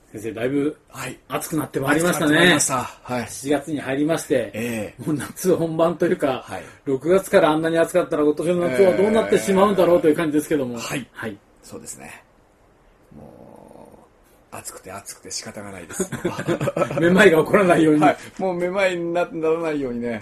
先生だいぶはい。 暑くなってまいりましたね。 暑くなってまいりました。はい。 7月に入りまして、 えもう夏本番というか、 はい。 6月からあんなに暑かったら今年の夏はどうなってしまうんだろうという感じですけども。 はい。 はい。 そうですね。もう、暑くて暑くて仕方がないです。 めまいが起こらないように。 はい。もうめまいにならないようにね、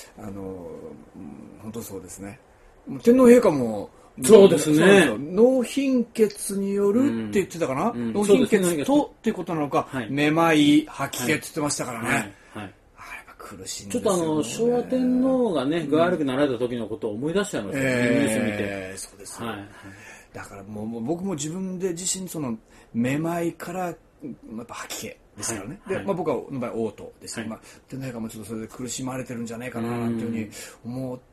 本当そうですね。天皇陛下も、 そうですね。 脳貧血によるって言ってたかな、脳貧血とっていうことなのか、めまい、吐き気って言ってましたからね。はい。あれが苦しいんですよね。 ちょっと昭和天皇がね、具合悪くなられた時のことを思い出しちゃいましたね。ニュース見て。 そうです。はい。だからもう僕も自分で自身そのめまいからやっぱ吐き気ですからね。で、僕は場合嘔吐ですね。天皇陛下もちょっとそれで苦しまれてるんじゃないかななんていうふうに思って、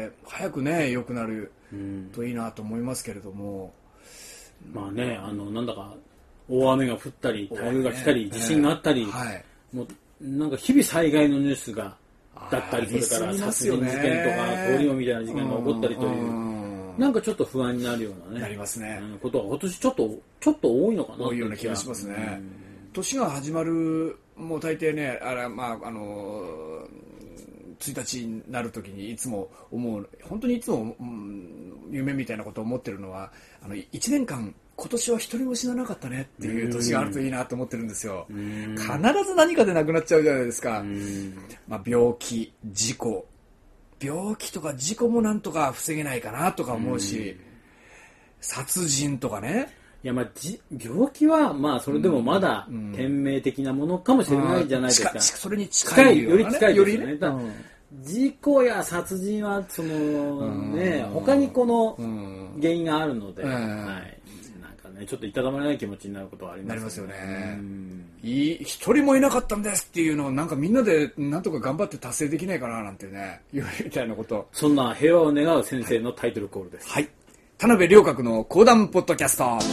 早くね良くなるといいなと思いますけれども。 まあね、なんだか大雨が降ったり台風が来たり地震があったり、もうなんか日々災害のニュースがだったり、それから殺人事件とか通り魔みたいな事件が起こったりという。なんかちょっと不安になるようなね。 なりますね。 ことは今年ちょっと多いのかな。 多いような気がしますね。年が始まる、もう大抵ね、1日になるときにいつも思う、本当にいつも、夢みたいなことを思ってるのは、1年間、今年は一人も死ななかったねっていう年があるといいなと思ってるんですよ。必ず何かで亡くなっちゃうじゃないですか。病気、事故。病気とか事故もなんとか防げないかなとか思うし、殺人とかね。 いや病気はそれでもまだ天命的なものかもしれないじゃないですか。 それに近いより近いですよね。事故や殺人は他にこの原因があるので、ちょっといたたまれない気持ちになることはありますよね。 一人もいなかったんですっていうのをなんかみんなでなんとか頑張って達成できないかななんてね、いうみたいなこと。 そんな平和を願う先生のタイトルコールです。 はい。田辺良格の講談ポッドキャスト。はい、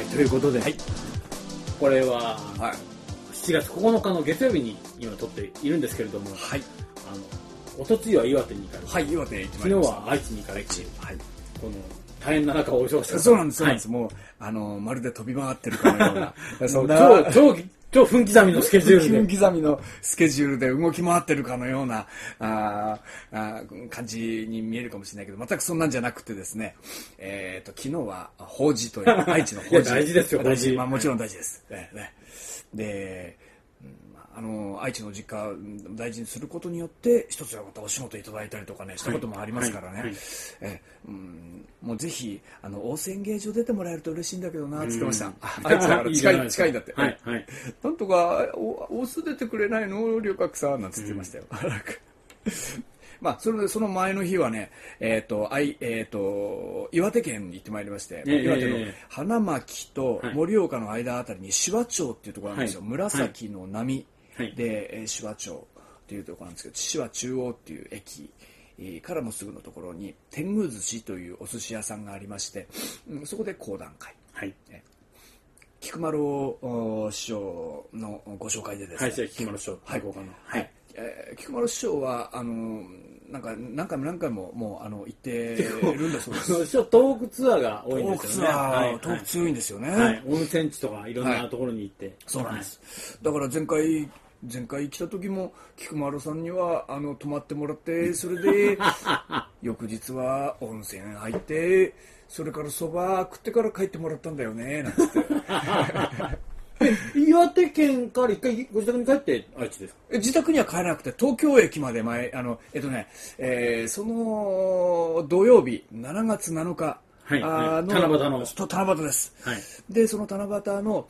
ということで、これは7月9日の月曜日に今撮っているんですけれども、おとついは岩手に行かれて、 はい、岩手に行ってまいりました。 昨日は愛知に行かれて、この大変な中をお忙しく。 そうなんです、そうなんです。もうまるで飛び回ってるかのような、 超分刻みのスケジュールで。 分刻みのスケジュールで動き回ってるかのような感じに見えるかもしれないけど、全くそんなんじゃなくてですね、昨日は法事という、愛知の法事。 大事ですよ、 大事。もちろん大事です。で、愛知の実家大事にすることによって一つはまたお仕事いただいたりとかねしたこともありますからね、もうぜひ大仙芸場出てもらえると嬉しいんだけどなって言ってました。愛知だから近いんだって、なんとか大須出てくれないの良格さんなんて言ってましたよ。その前の日はね、岩手県に行ってまいりまして、岩手の花巻と盛岡の間あたりに紫波町っていうところなんですよ。紫の波で紫波町っていうところなんですけど、紫波中央っていう駅からもすぐのところに天狗寿司というお寿司屋さんがありまして、そこで講談会。菊丸師匠のご紹介でですね。 菊丸師匠。 菊丸師匠はなんか何回ももう行ってるんだそうです。 トークツアーが多いんですよね。 トーク強いんですよね。 温泉地とかいろんなところに行って。 そうなんです。だから前回来た時も菊丸さんには泊まってもらって、それで翌日は温泉入って、それから蕎麦食ってから帰ってもらったんだよねなんつって。 岩手県から一回ご自宅に帰って愛知ですか？ 自宅には帰らなくて東京駅までその土曜日7月7日七夕です。でその七夕の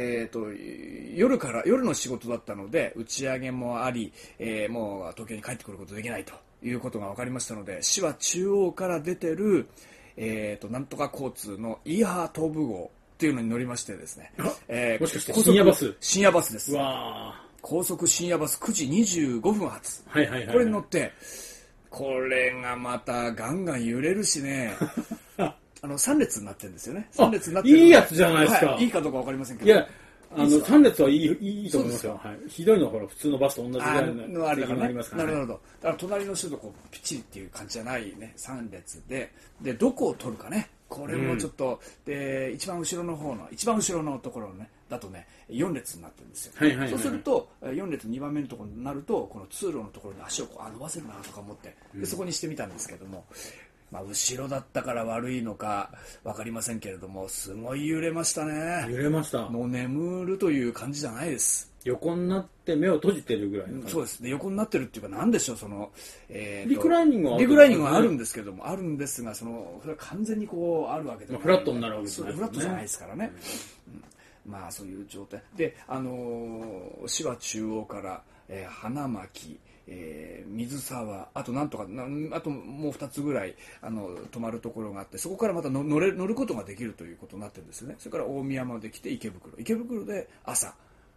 夜の仕事だったので打ち上げもあり、もう東京に帰ってくることできないということが分かりましたので、市は中央から出てるなんとか交通のイーハー東部号っていうのに乗りましてですね、 もしかして深夜バス？ 深夜バスです。 わ高速深夜バス9時25分発。これに乗って、これがまたガンガン揺れるしね。3列になってるんですよね。3列になってる。 いいやつじゃないですか。 いいかどうか分かりませんけど。 いや、 3列はいいと思いますよ。はい、ひどいのはほら普通のバスと同じぐらいのあれだからね。 ありますからね。 なるほど。だから隣の人とこうピッチリっていう感じじゃないね。3列でどこを取るかね。これもちょっと、で一番後ろのところねだとね4列になってるんですよ。そうすると4列2番目のところになるとこの通路のところに足をこう伸ばせるなとか思ってでそこにしてみたんですけども。後ろだったから悪いのか分かりませんけれどもすごい揺れましたね。 揺れました。 もう眠るという感じじゃないです。 横になって目を閉じてるぐらいの。 そうですね。横になってるっていうか何でしょうその、 リクライニングはあるんですけどもあるんですがそれは完全にこうあるわけでもない、 フラットになるわけですね。フラットじゃないですからね。そういう状態で芝中央から、花巻水沢あとなんとかあともう2つぐらい泊まるところがあってそこからまた乗ることができるということになってるんですよね。それから大宮まで来て池袋で朝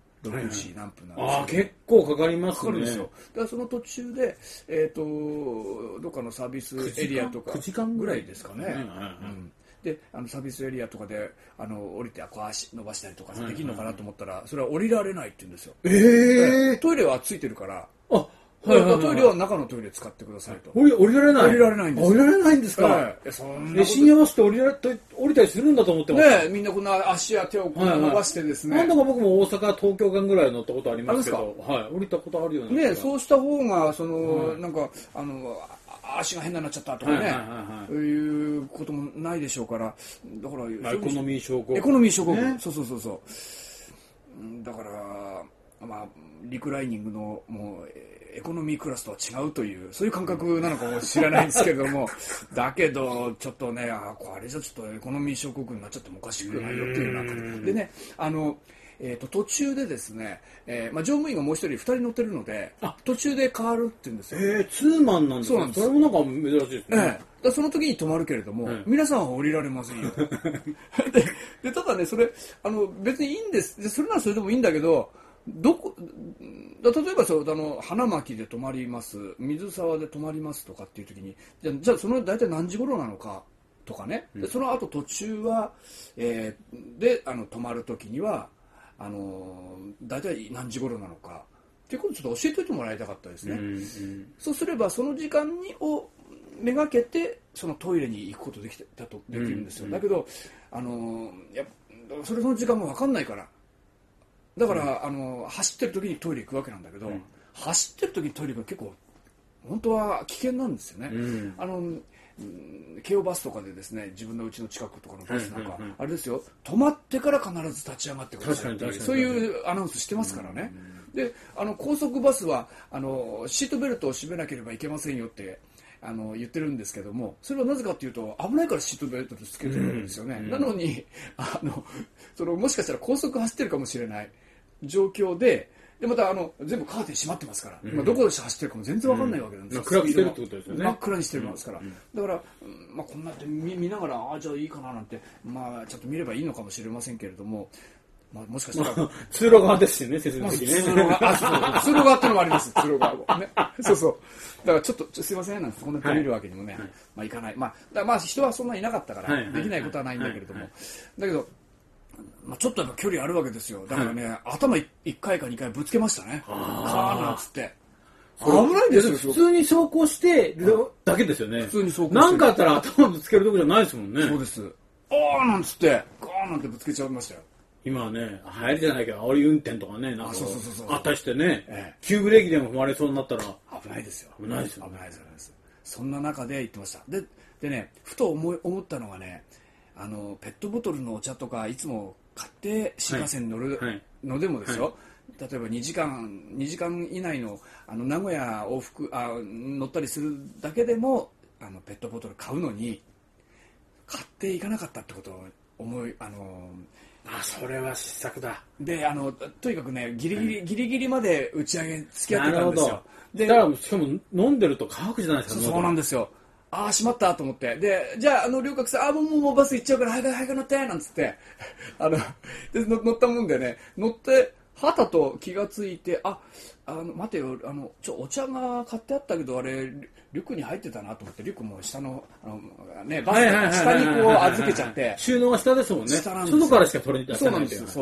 6時何分なんですけど、 結構かかりますね。 かかるんですよ。だからその途中でどっかのサービスエリアとか 9時間ぐらいですかね。でサービスエリアとかで降りてこう足伸ばしたりとかできるのかなと思ったらそれは降りられないって言うんですよ。トイレはついてるからトイレは中のトイレ使ってくださいと。 降りられない。 降りられないんです。 降りられないんですか。深夜バスって降りたりするんだと思ってます。 ねみんなこんな足や手を伸ばしてですね。 なんだか僕も大阪東京間ぐらい乗ったことありますけど、降りたことあるよね。 そうした方がなんか足が変なになっちゃったとかね、いうこともないでしょうから、だからエコノミー症候群。 エコノミー症候群。そう。だからリクライニングのもうエコノミークラスとは違うというそういう感覚なのかもしれないんですけれどもだけどちょっとねこれじゃちょっとエコノミー症候群になっちゃってもおかしくないよっていうような感じでね途中でですね、乗務員がもう一人2人乗ってるので途中で変わるって言うんですよ。 ツーマンなんですか。それもなんか珍しいですね。 その時に止まるけれども、皆さんは降りられませんよでただねそれ別にいいんです。でそれならそれでもいいんだけど例えば花巻で泊まります水沢で泊まりますとかっていう時にじゃあその大体何時頃なのかとかね、でその後途中は、で泊まる時には大体何時頃なのかっていうことをちょっと教えておいてもらいたかったですね。そうすればその時間をめがけてそのトイレに行くことできるんですよ。だけどその時間も分かんないからだから、走ってる時にトイレ行くわけなんだけど、走ってる時にトイレが結構本当は危険なんですよね。京バスとかでですね自分の家の近くとかのバスなんか、あれですよ止まってから必ず立ち上がってくださいってそういうアナウンスしてますからね。で高速バスはシートベルトを締めなければいけませんよって言ってるんですけどもそれはなぜかというと危ないからシートベルトをつけてるわけですよね。なのにもしかしたら高速走ってるかもしれない状況でまた全部カーテン閉まってますから、どこで走ってるかも全然わかんないわけなんですよ。 暗くしてるってことですよね。 真っ暗にしてるんですから、だからこんなって見ながらじゃあいいかななんてちょっと見ればいいのかもしれませんけれども。もしかしたら通路側ですよね、説明的にね。 通路側ってのもあります。通路側もね。そうだからちょっとすいませんなんてこんなに見るわけにもね、いかない。人はそんなにいなかったからできないことはないんだけれども、だけどちょっとやっぱ距離あるわけですよ。だからね頭1回か2回ぶつけましたね。カーンなんつって。危ないですよ。 普通に走行してるだけですよね。 普通に走行して。 なんかあったら頭ぶつけるとこじゃないですもんね。 そうです。なんつってガーンなんてぶつけちゃいましたよ。 今はね、流行りじゃないけど、煽り運転とかね、なんかあったりしてね、急ブレーキでも踏まれそうになったら危ないですよ。 危ないですよ。 危ないです。そんな中で言ってました。でね、ふと思ったのがね、ペットボトルのお茶とかいつも買って新幹線に乗るのでもですよ。例えば2時間以内の名古屋往復乗ったりするだけでもペットボトル買うのに買っていかなかったってことをそれは失策だ。 でとにかくねギリギリまで打ち上げ付き合ってたんですよ。 だからしかも飲んでると乾くじゃないですか。 そうなんですよ。しまったと思ってでじゃあ両角さんもうバス行っちゃうから早く乗ってなんつってで乗ったもんでね乗ってはたと気がついて待てよお茶が買ってあったけどあれリュックに入ってたなと思ってリュックも下のバスの下にこう預けちゃって収納は下ですもんね。外からしか取れてない。 そうなんですよ。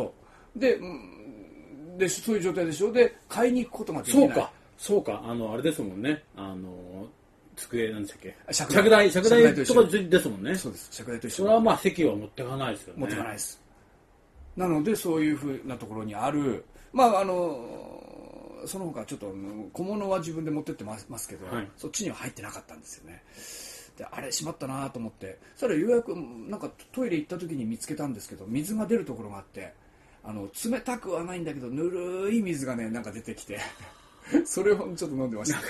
でそういう状態でしょ。で買いに行くことができない。 そうかあれですもんね、机なんでしたっけ、 尺台とかですもんね。 そうです、尺台と一緒。 それはまあ席は持ってかないですよね。 持ってかないです。なのでそういうふうなところにある、まあその他ちょっと小物は自分で持ってってますけど、はい、そっちには入ってなかったんですよね。であれしまったなと思って、それようやくなんかトイレ行った時に見つけたんですけど、水が出るところがあって、冷たくはないんだけどぬるい水がねなんか出てきてそれをちょっと飲んでました。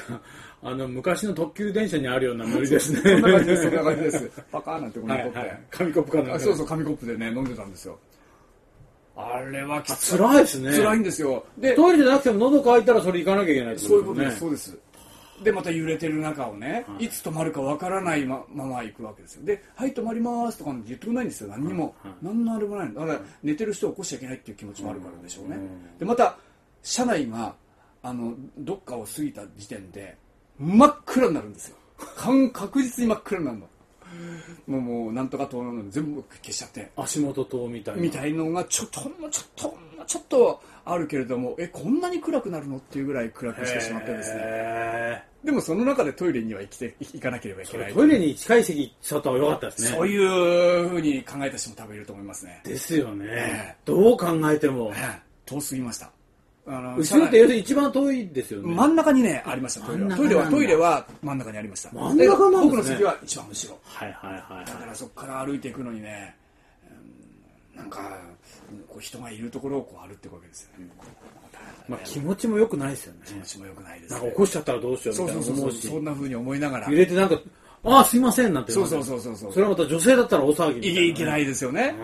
昔の特急電車にあるようなノリですね。 そんな感じです、そんな感じです。パカーなんて紙コップで、 紙コップかな。 そうそう、紙コップでね飲んでたんですよ。あれはきつい。 辛いですね。 辛いんですよ。 でトイレじゃなくても喉乾いたらそれ行かなきゃいけないってことですね。 そういうことです、そうです。でまた揺れてる中をね、いつ止まるかわからないまま行くわけですよ。ではい止まりますとか言ってくれないんですよ。何にも、何のあれもないの。だから寝てる人を起こしちゃいけないっていう気持ちもあるからでしょうね。でまた車内がどっかを過ぎた時点で真っ暗になるんですよ。確実に真っ暗になるの。もうなんとか灯の全部消しちゃって、 足元灯みたいのがちょっとあるけれども、こんなに暗くなるのっていうぐらい暗くしてしまってですね。でもその中でトイレには行かなければいけない。 トイレに近い席行っちゃった方が良かったですね。 そういうふうに考えた人も多分いると思いますね。 ですよね。どう考えても遠すぎました。 後ろって要するに一番遠いですよね。 真ん中にねありました。トイレは真ん中にありました。 真ん中なんですね。 僕の席は一番後ろ。 はいはいはい。 だからそこから歩いていくのにね、なんかこう人がいるところをこう歩っていくわけですよね。 まあ気持ちも良くないですよね。 気持ちも良くないです。 なんか起こしちゃったらどうしようみたいな思うし。 そんな風に思いながら揺れてなんかすいませんなんて。 そう。 それはまた女性だったら大騒ぎみたいな。 いけないですよね。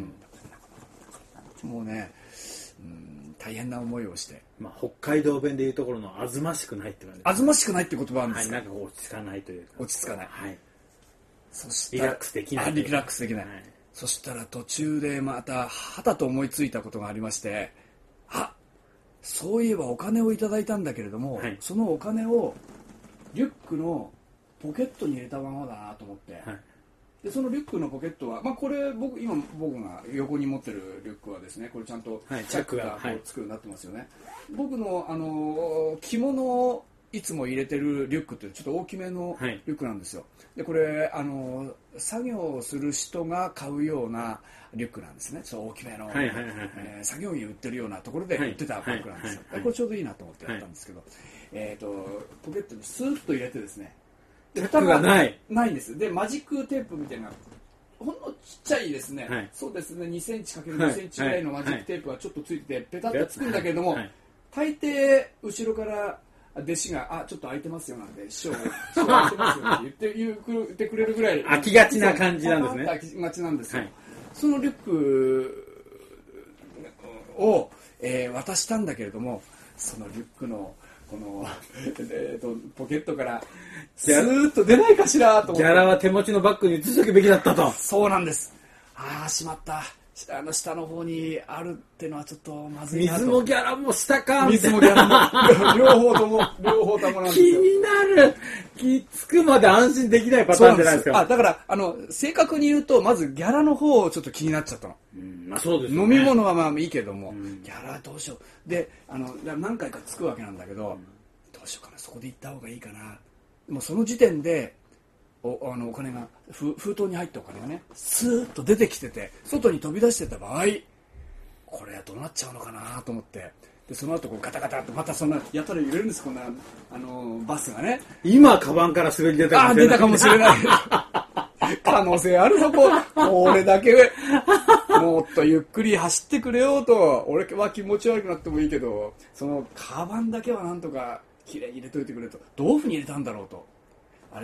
もうね。大変な思いをして、 北海道弁でいうところのあずましくないって感じ。 あずましくないって言葉なんですか。 なんか落ち着かないというか。 落ち着かない。 はい。 そしてリラックスできない。 リラックスできない。そしたら途中でまたはたと思いついたことがありまして、そういえばお金をいただいたんだけれども、そのお金をリュックのポケットに入れたままだなと思って。でそのリュックのポケットは、これ僕が横に持ってるリュックはですね、これちゃんとチャックがこうつくようになってますよね。僕の着物をいつも入れてるリュックってちょっと大きめのリュックなんですよ。でこれ作業をする人が買うようなリュックなんですね。そう大きめの作業着売ってるようなところで売ってたリュックなんですよ。これちょうどいいなと思ってやったんですけど、ポケットにスーッと入れてですね。 蓋がないんです。でマジックテープみたいなほんのちっちゃいですね、そうですね2センチ ×2 センチぐらいのマジックテープがちょっとついててペタッとつくんだけれども、大抵後ろから弟子がちょっと空いてますよなんて師匠空いてますよって言ってくれるぐらい空きがちな感じなんですね。 空きがちなんですよ。そのリュックを、渡したんだけれども、そのリュックのこの、ポケットからスーッと出ないかしらと思って。 ギャラは手持ちのバッグに移しとくべきだったと。 そうなんです。しまった。下の方にあるってのはちょっとまずいなと。 水もギャラも下か水もギャラも両方ともなんですよ。 気になる。きつくまで安心できないパターンじゃないですか。 だから正確に言うとまずギャラの方をちょっと気になっちゃったの。 そうですね。 飲み物はいいけども、ギャラどうしよう。で何回かつくわけなんだけど、どうしようかな、そこで行った方がいいかな。もうその時点でお金が封筒に入ったお金がねスーッと出てきてて外に飛び出してた場合、これはどうなっちゃうのかなと思って、でその後こうガタガタとまたそんなやたら揺れるんです。こんなバスがね、 今カバンから滑り出たかもしれない。 出たかもしれない可能性あるぞ。これだけもっとゆっくり走ってくれようと。俺は気持ち悪くなってもいいけど、そのカバンだけはなんとかきれいに入れといてくれと。どういうふうに入れたんだろうと。こう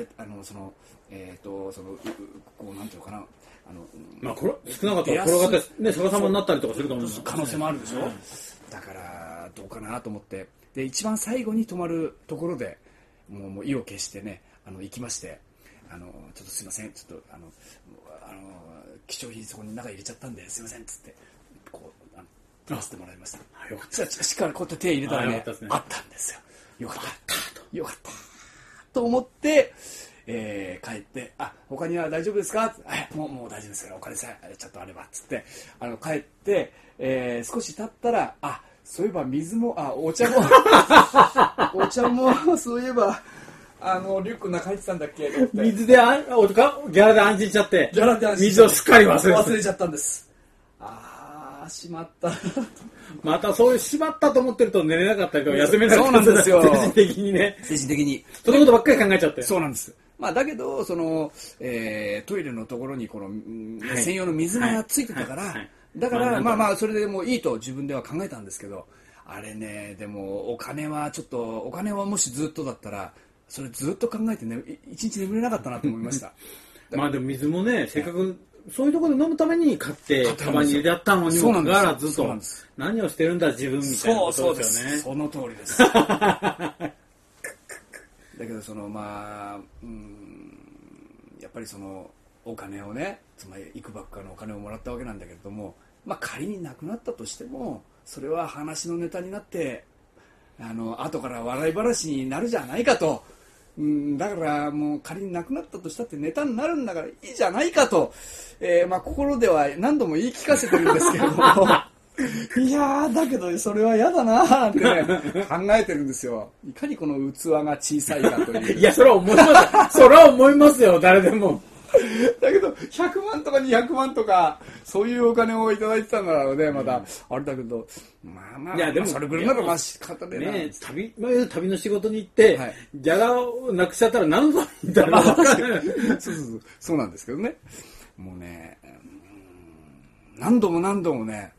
なんていうのかな、 少なかったら転がってね逆さまになったりとかするかもしれない。 可能性もあるでしょ。だからどうかなと思って、で一番最後に泊まるところでもう意を決してね行きまして、ちょっとすいません、ちょっと貴重品そこに中入れちゃったんですいませんっつってこう取らせてもらいました。よかった。しっかりこうやって手入れたらね、あったんですよ。よかったと思って、 帰って、他には大丈夫ですか？もう大丈夫ですから、お金さえちょっとあればっつって帰って、少し経ったら、そういえば水もお茶もお茶もそういえばリュックの中入ってたんだっけ？ 水でギャラで安心しちゃって、水をすっかり忘れちゃったんです。しまったまたそういうしまったと思ってると寝れなかったりとか休めなかったり、 そうなんですよ。 精神的にね。 精神的に。 そのことばっかり考えちゃって。 そうなんです。だけどトイレのところにこの、専用の水がついてたから、だからそれでもういいと自分では考えたんですけど、あれね、でもお金はもしずっとだったらそれずっと考えてね、一日眠れなかったなと思いました。 でも水もね、せっかくそういうところで飲むために買ってカバンに入れてあったのにもかかわらずと、何をしてるんだ自分みたいなことですよね。 その通りです。だけどやっぱりお金をね、つまりいくばくかのお金をもらったわけなんだけれども、仮になくなったとしてもそれは話のネタになって後から笑い話になるじゃないかと。だからもう仮になくなったとしたってネタになるんだからいいじゃないかと、心では何度も言い聞かせてるんですけれどもいやだけどそれは嫌だなってね考えてるんですよ。いかにこの器が小さいかという。 いやそれは思います。それは思いますよ、誰でも。 だけど100万とか200万とかそういうお金をいただいてたんだろうね、まだ、あれだけどいやでもそれぐらいなら仕方ねえな。旅の仕事に行って、ギャラをなくしちゃったら何のためにだろう。 そうなんですけどね。もうね、何度もね、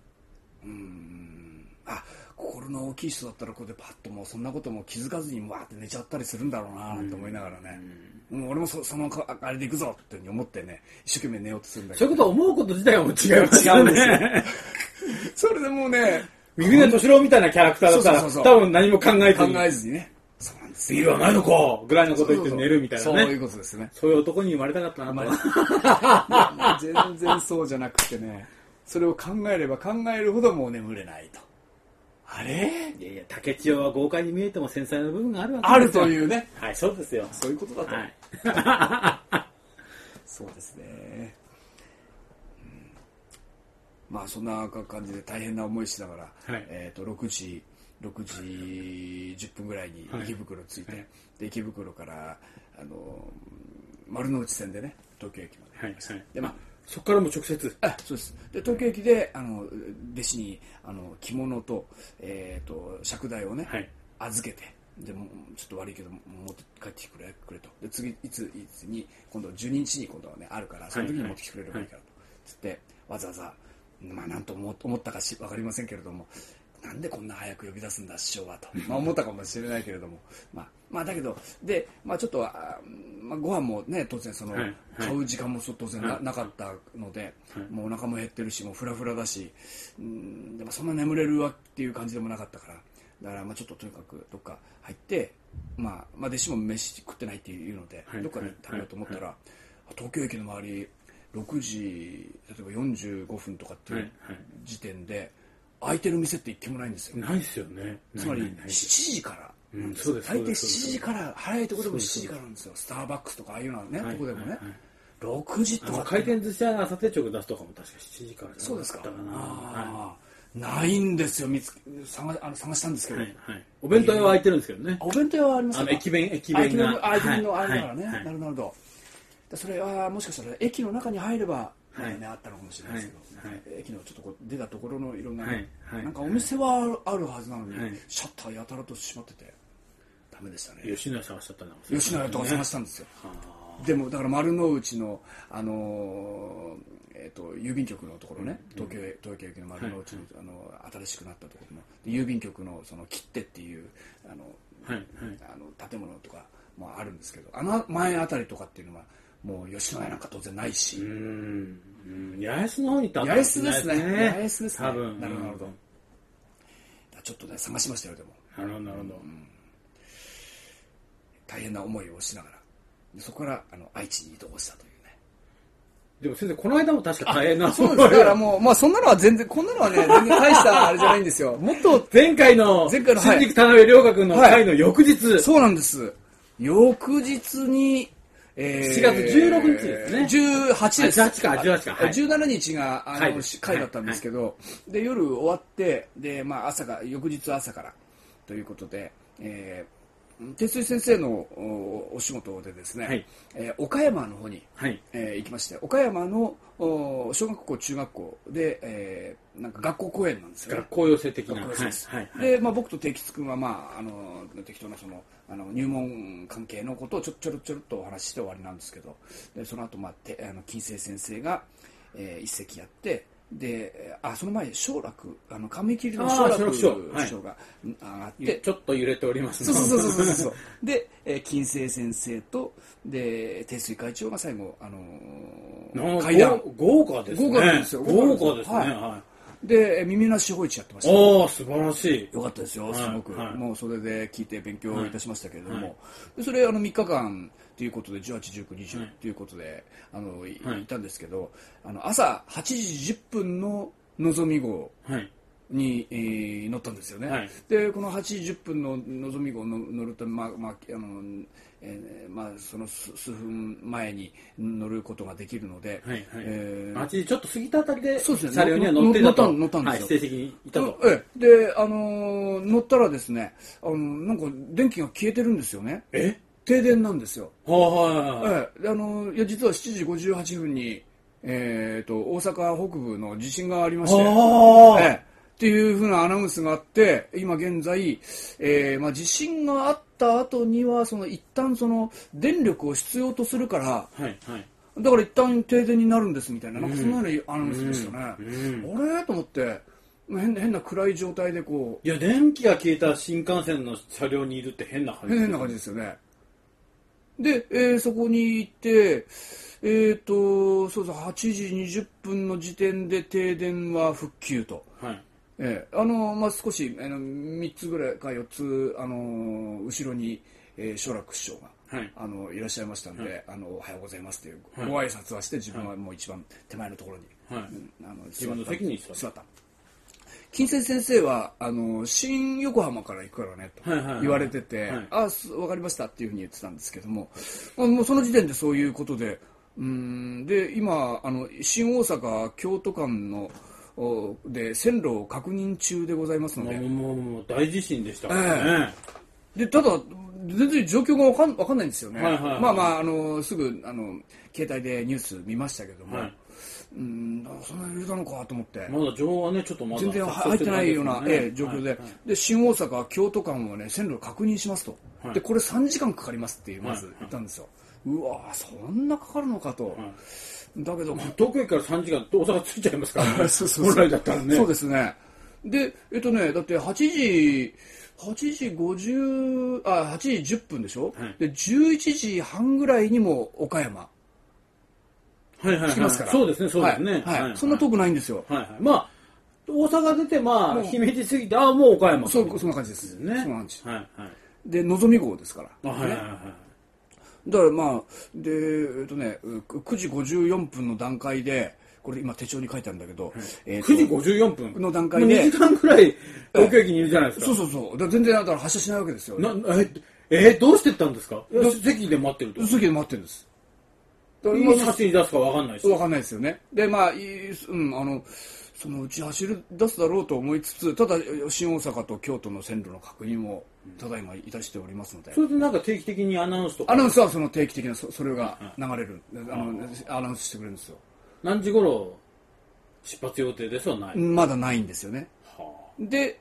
心の大きい人だったらここでパッともうそんなことも気づかずにわーって寝ちゃったりするんだろうなと思いながらね、俺もそのあれでいくぞっていうふうに思ってね、一生懸命寝ようとするんだけど、 そういうこと思うこと自体はもう違うんですよね。 それでもうね、 三船敏郎みたいなキャラクターだったら多分何も考えずにね、 そうなんです。 ビールはないのかぐらいのこと言って寝るみたいなね。 そういうことですね。 そういう男に生まれたかったなと。 全然そうじゃなくてね、それを考えれば考えるほどもう眠れないと。あれ？ いや竹千代は豪快に見えても繊細な部分があるわけですよ。あるというね。 はい、そうですよ。 そういうことだと。そうですね。そんな感じで大変な思いしながら、6時10分ぐらいに池袋着いて、で池袋から丸の内線でね、東京駅まで行きました。でそこからも直接。 そうです。で東京駅で弟子に着物と借代をね、預けて、でもちょっと悪いけど持って帰ってきてくれと。で次いつに今度12日に今度はねあるから、その時に持ってきてくれればいいからとつってわざわざなんと思ったか分かりませんけれども、なんでこんな早く呼び出すんだ師匠はと、思ったかもしれないけれども、だけどでちょっとご飯もね当然買う時間も当然なかったので、もうお腹も減ってるしもうフラフラだし、でもそんな眠れるわっていう感じでもなかったから、だからちょっととにかくどっか入って、弟子も飯食ってないっていうので、どっかで食べようと思ったら、東京駅の周り6時例えば45分とかっていう時点で空いてる店って一軒もないんですよ。 ないですよね。 つまり7時から、 そうです。 大体7時から早いところでも7時からなんですよ。スターバックスとかああいうのはね、とこでもね、6時とか回転寿司屋の朝定食出すとかも確か7時からじゃなかったかな。 そうですか。ないんですよ。探したんですけど、 お弁当屋は空いてるんですけどね。 お弁当屋はありますか？ 駅弁が駅弁のあれだからね。なるほど。それはもしかしたら駅の中に入ればあったのかもしれないですけど、駅のちょっと出たところのいろんななんかお店はあるはずなのに、シャッターやたらと閉まっててダメでしたね。 吉野家探しちゃったな。 吉野家とか探したんですよ。でもだから丸の内の郵便局のところね、東京駅の丸の内の新しくなったところの郵便局のその切手っていう建物とかもあるんですけど、前あたりとかっていうのはもう吉野家なんか当然ないし、 八重洲の方に行った八重洲ですね。八重洲ですね。 多分。 なるほど。ちょっとね探しましたよ。でもなるほど。 大変な思いをしながら、そこから愛知に移動したというね。 でも先生この間も確か大変な。 そうです。だからもうそんなのは全然こんなのはね全然大したあれじゃないんですよ。もっと前回の新宿田辺涼河君の会の翌日。 そうなんです。翌日に 4月16日ですね。 18です。 18か。 17日が会だったんですけど、 はで夜終わって、で翌日朝からということで、哲水先生のお仕事でですね、岡山の方に、行きまして、岡山の小学校中学校で、なんか学校公演なんですよ、ね、 学校寄せ的な。 で、僕と定吉君は、適当な入門関係のことをちょろっとお話しして終わりなんですけど、でその後、金星先生が、一席やって、でその前に松楽亀切の松楽師匠が上がってちょっと揺れておりますね。 そうで、金星先生とで哲水会長が最後会談。豪華ですね。 豪華ですよ。 豪華ですね。 で耳なし芳市やってました。 素晴らしい。 よかったですよ、すごく。もうそれで聞いて勉強いたしましたけれども、でそれ3日間ということで18、19、20ということで行ったんですけど、朝8時10分ののぞみ号に乗ったんですよね。でこの8時10分ののぞみ号乗るとその数分前に乗ることができるので、 8時ちょっと過ぎたあたりで車両には乗ってたと。 乗ったんですよ。 指定席にいたと。 で乗ったらですね、なんか電気が消えてるんですよね。停電なんですよ。実は7時58分に大阪北部の地震がありまして、っていうふうなアナウンスがあって、今現在、地震があった後には一旦電力を必要とするから、だから一旦停電になるんですみたいな、なんかそのようなアナウンスでしたね。あれと思って、変な暗い状態でこう。 いや、電気が消えた新幹線の車両にいるって変な感じ。 変な感じですよね。で、そこに行って、そう8時20分の時点で停電は復旧と。少し3つぐらいか4つ後ろに松楽師匠がいらっしゃいましたので、おはようございますというご挨拶はして、自分はもう一番手前のところに自分の席に座った。 金星先生は新横浜から行くからねと言われてて、分かりましたっていうふうに言ってたんですけども、もうその時点でそういうことで、で今新大阪京都間ので線路を確認中でございますので、 もう大地震でしたからね。 でただ全然状況が分かんないんですよね。すぐ携帯でニュース見ましたけども、そんなに揺れたのかと思って、 まだ情報はねちょっとまだ全然入ってないような状況で、で新大阪京都間はね線路を確認しますと、でこれ3時間かかりますってまず言ったんですよ。うわそんなかかるのかと。だけど東京駅から3時間大阪着いちゃいますからね。本来だったらね。 そうですね。でだって8時10分でしょ、で11時半ぐらいにも岡山着きますから。 そうですね。 そんな遠くないんですよ。 大阪出て姫路過ぎてもう岡山。 そんな感じですね。そんな感じ。でのぞみ号ですから。だからで9時54分の段階で、これ今手帳に書いてあるんだけど、 9時54分の段階で 2時間くらい東京駅にいるじゃないですか。 そうだ全然だから発車しないわけですよ。 どうしてったんですか。席で待ってると。 席で待ってるんです。 いつ走り出すか分かんないです。 分かんないですよね。でそのうち走り出すだろうと思いつつ、ただ新大阪と京都の線路の確認をただいまいたしておりますので。 それでなんか定期的にアナウンスとか。 アナウンスはその定期的なそれが流れる、アナウンスしてくれるんですよ。 何時頃出発予定ですはない。 まだないんですよね。で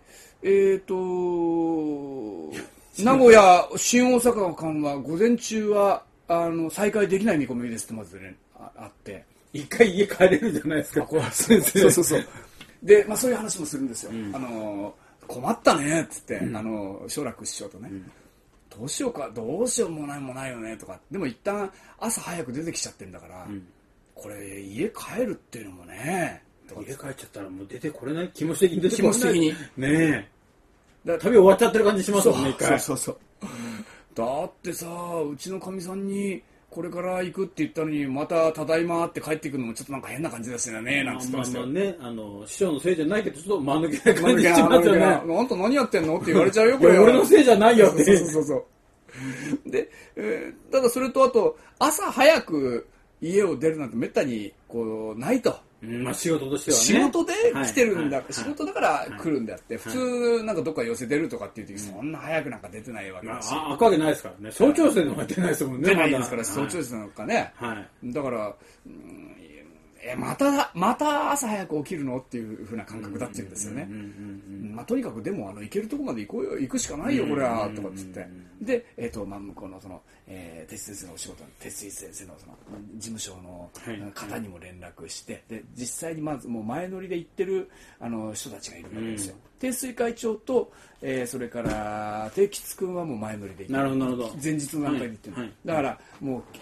名古屋新大阪間は午前中は再開できない見込みですってまずねあって。 一回家帰れるじゃないですか。 先生。そうでそういう話もするんですよ。困ったねっつって、松楽師匠とね、どうしようもないよねとか。でも一旦朝早く出てきちゃってんだから、これ家帰るっていうのもね、 家帰っちゃったらもう出てこれない。気持ち的に出てこれない。 気持ち的にね旅終わっちゃってる感じしますもんね。 そうだってさ、うちのかみさんにこれから行くって言ったのに、またただいまって帰ってくるのもちょっとなんか変な感じですよね、なんて言ってましたよ。 師匠のせいじゃないけど、ちょっと間抜けな感じしますよね。 あんた何やってんのって言われちゃうよ、これ。 俺のせいじゃないよって。 そう。 で、ただそれとあと朝早く家を出るなんてめったにこうないと。 まあ仕事としてはね。 仕事で来てるんだ、 はい、 仕事だから来るんであって、普通なんかどっか寄せ出るとかっていう時、そんな早くなんか出てないわけだし。 開くわけないですからね。早朝戦の方が出ないですもんね。 出ないですから、早朝戦なんかね。だから、また朝早く起きるのっていう風な感覚だっていうんですよね。とにかくでも行けるとこまで行くしかないよこれはとかっつって、で向こうのその哲先生のお仕事の哲先生のその事務所の方にも連絡して、で実際にまずもう前乗りで行ってる人たちがいるわけですよ。定水会長とそれから定吉君はもう前乗りで行ってる。 なるほどなるほど。 前日の段階で行ってる。だからもう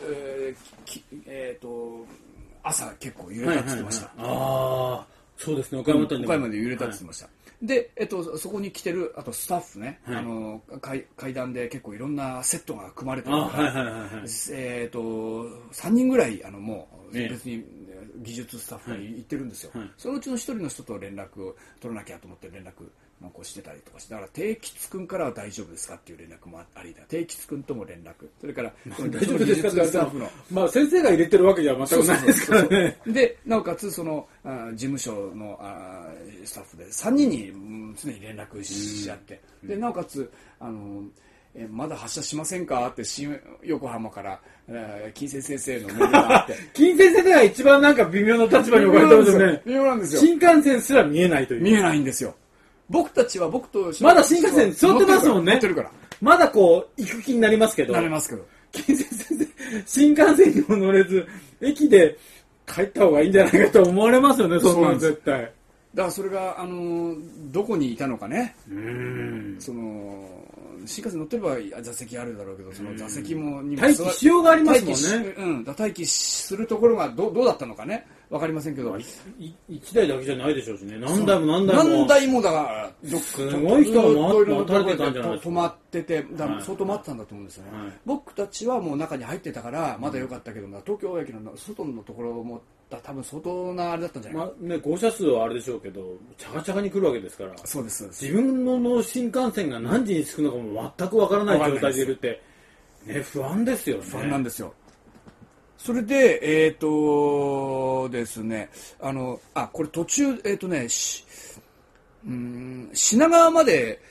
朝結構揺れたって言ってました。 ああ、そうですね。岡山で揺れたって言ってました。で、そこに来てるあとスタッフね、階段で結構いろんなセットが組まれてるから、3人ぐらいもう別に技術スタッフが行ってるんですよ。そのうちの一人の人と連絡を取らなきゃと思って連絡こうしてたりとかして、だから定吉君からは大丈夫ですかっていう連絡もありだ。定吉君とも連絡、それから大丈夫ですかってスタッフの、まあ先生が入れてるわけじゃ全くないですからね。 でなおかつその事務所のスタッフで3人に常に連絡し合って、でなおかつまだ発射しませんかって新横浜から金星先生のメールがあって金星先生が一番なんか微妙な立場に置かれてますよね。 微妙なんですよ。 新幹線すら見えないという。 見えないんですよ。僕たちは僕とまだ新幹線座ってますもんね。 乗ってるから。 まだこう行く気になりますけど。 なりますけど。 金星先生新幹線にも乗れず駅で帰った方がいいんじゃないかと思われますよね。そんなの絶対。 だからそれがどこにいたのかね。その新幹線乗ってれば座席あるだろうけど、その座席もにも待機しようがありますもんね。 待機するところがどうだったのかね、わかりませんけど、 1台だけじゃないでしょうしね。何台もだからすごい人が待たれてたんじゃないですか。 止まってて相当待ってたんだと思うんですよね。僕たちはもう中に入ってたからまだ良かったけど、東京駅の外のところも多分相当なあれだったんじゃないかな。 号車数はあれでしょうけど、チャカチャカに来るわけですから。 そうです。 自分の新幹線が何時に着くのかも全くわからない状態でいるってね、不安ですよね。 不安なんですよ。それでですね、これ途中品川まで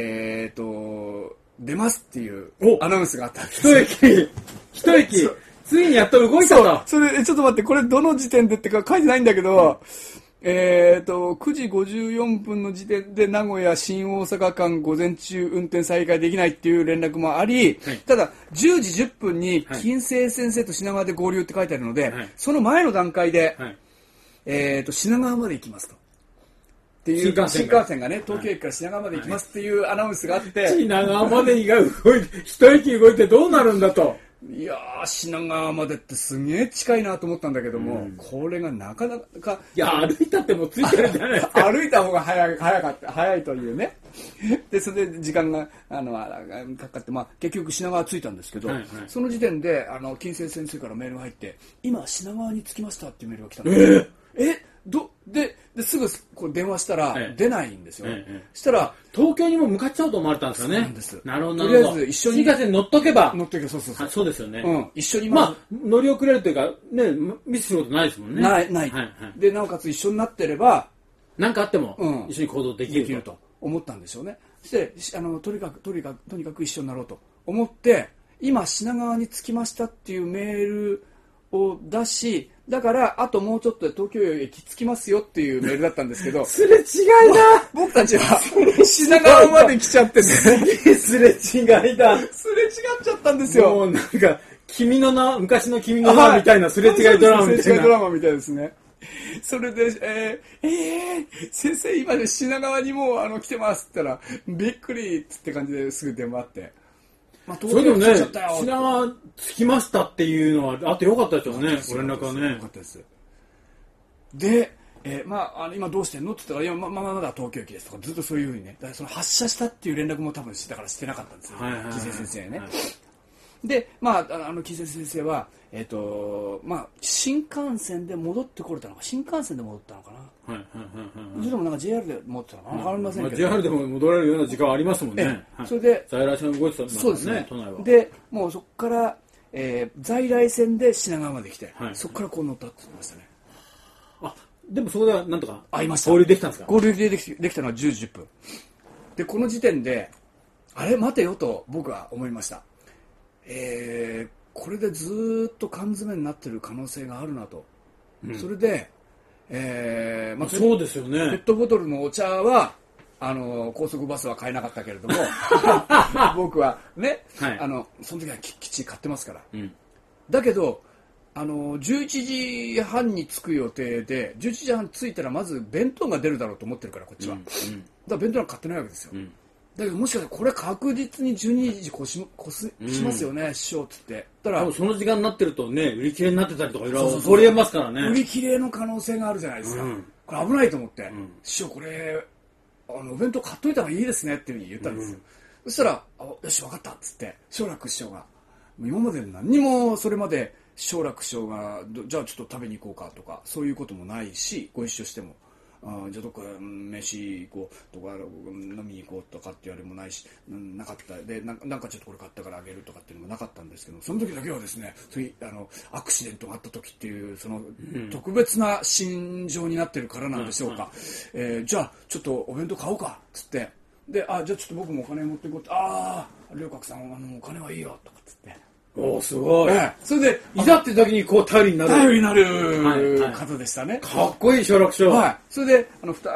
出ますっていうアナウンスがあったんです。 一駅ついにやっと動いたと。 それちょっと待って、これどの時点でってか書いてないんだけど、9時54分の時点で名古屋新大阪間午前中運転再開できないっていう連絡もあり、ただ10時10分に金星先生と品川で合流って書いてあるので、その前の段階で、品川まで行きますと。っていう新幹線がね、東京駅から品川まで行きますっていうアナウンスがあって、 品川までが動いて一駅動いてどうなるんだと。 いやー、品川までってすげえ近いなと思ったんだけども、これがなかなか、 いや歩いたってもうついてるんじゃないですか。 歩いた方が早いというね。でそれで時間がかかって、結局品川着いたんですけど、その時点で金星先生からメールが入って、今品川に着きましたっていうメールが来たんです。ですぐこう電話したら出ないんですよ。したら東京にも向かっちゃおうと思われたんですよね。 そうなんです。 なるほど。 とりあえず一緒に新幹線乗っとけば。 そうですよね。 一緒に乗り遅れるというかね、ミスすることないですもんね。 ない。でなおかつ一緒になってれば何かあっても一緒に行動できると思ったんでしょうね。そしてとにかく一緒になろうと思って、今品川に着きましたっていうメールを出し、だからあともうちょっとで東京駅着きますよっていうメールだったんですけど、 すれ違いだ。 僕たちは品川まで来ちゃってね、 すれ違いだ。 すれ違っちゃったんですよ。 もうなんか昔の君の名みたいなすれ違いドラマみたいな。 すれ違いドラマみたいですね。それで、先生今で品川にもう来てますって言ったら、びっくりって感じですぐ電話あって。 それでもね、品川着きましたっていうのはあってよかったですよね、ご連絡はね。 よかったです。で、今どうしてんのって言ったら、まだ東京駅ですとか、ずっとそういうふうにね、だからその発車したっていう連絡も多分だからしてなかったんですよ、木瀬先生ね。 で、金星先生は、新幹線で戻ってこれたのか、新幹線で戻ったのかな。それともなんか JR で戻ったのかな、わかりませんけど。 JR でも戻れるような時間はありますもんね。 それで、 在来線動いてたんですね、 そうですね。 都内は。 で、もうそこから、在来線で品川まで来て、そこからこう乗ったって言ってましたね。 でもそこではなんとか会いました。 合流できたんですか？ 合流できたのは10時10分。で、この時点で、あれ待てよと僕は思いました。これでずーっと缶詰になってる可能性があるなと。それで、 そうですよね。 ペットボトルのお茶は、高速バスは買えなかったけれども、僕はね、その時はきっちり買ってますから。だけど、11時半に着く予定で、11時半着いたらまず弁当が出るだろうと思ってるから、こっちは。だから弁当は買ってないわけですよ。だけどもしかしたらこれ確実に12時しますよね、師匠っつって。 多分その時間になってるとね、売り切れになってたりとかいろいろ起こりえますからね。 売り切れの可能性があるじゃないですか。これ危ないと思って、師匠これ、お弁当買っといた方がいいですねっていうふうに言ったんですよ。そしたら、よし分かったっつって、正楽師匠が、今まで何にもそれまで正楽師匠が、じゃあちょっと食べに行こうかとか、そういうこともないし、ご一緒しても。じゃあどっか飯行こうとか飲みに行こうとかって言われもないし、なかったでなんかちょっとこれ買ったからあげるとかっていうのもなかったんですけど、その時だけはですね、そういうアクシデントがあった時っていうその特別な心情になってるからなんでしょうか。じゃあちょっとお弁当買おうかっつって、でじゃあちょっと僕もお金持っていこうって、龍角さんお金はいいよとかっつって。 すごい。 それでいざって時にこう頼りになる方でしたね。 かっこいい小楽師匠。 それで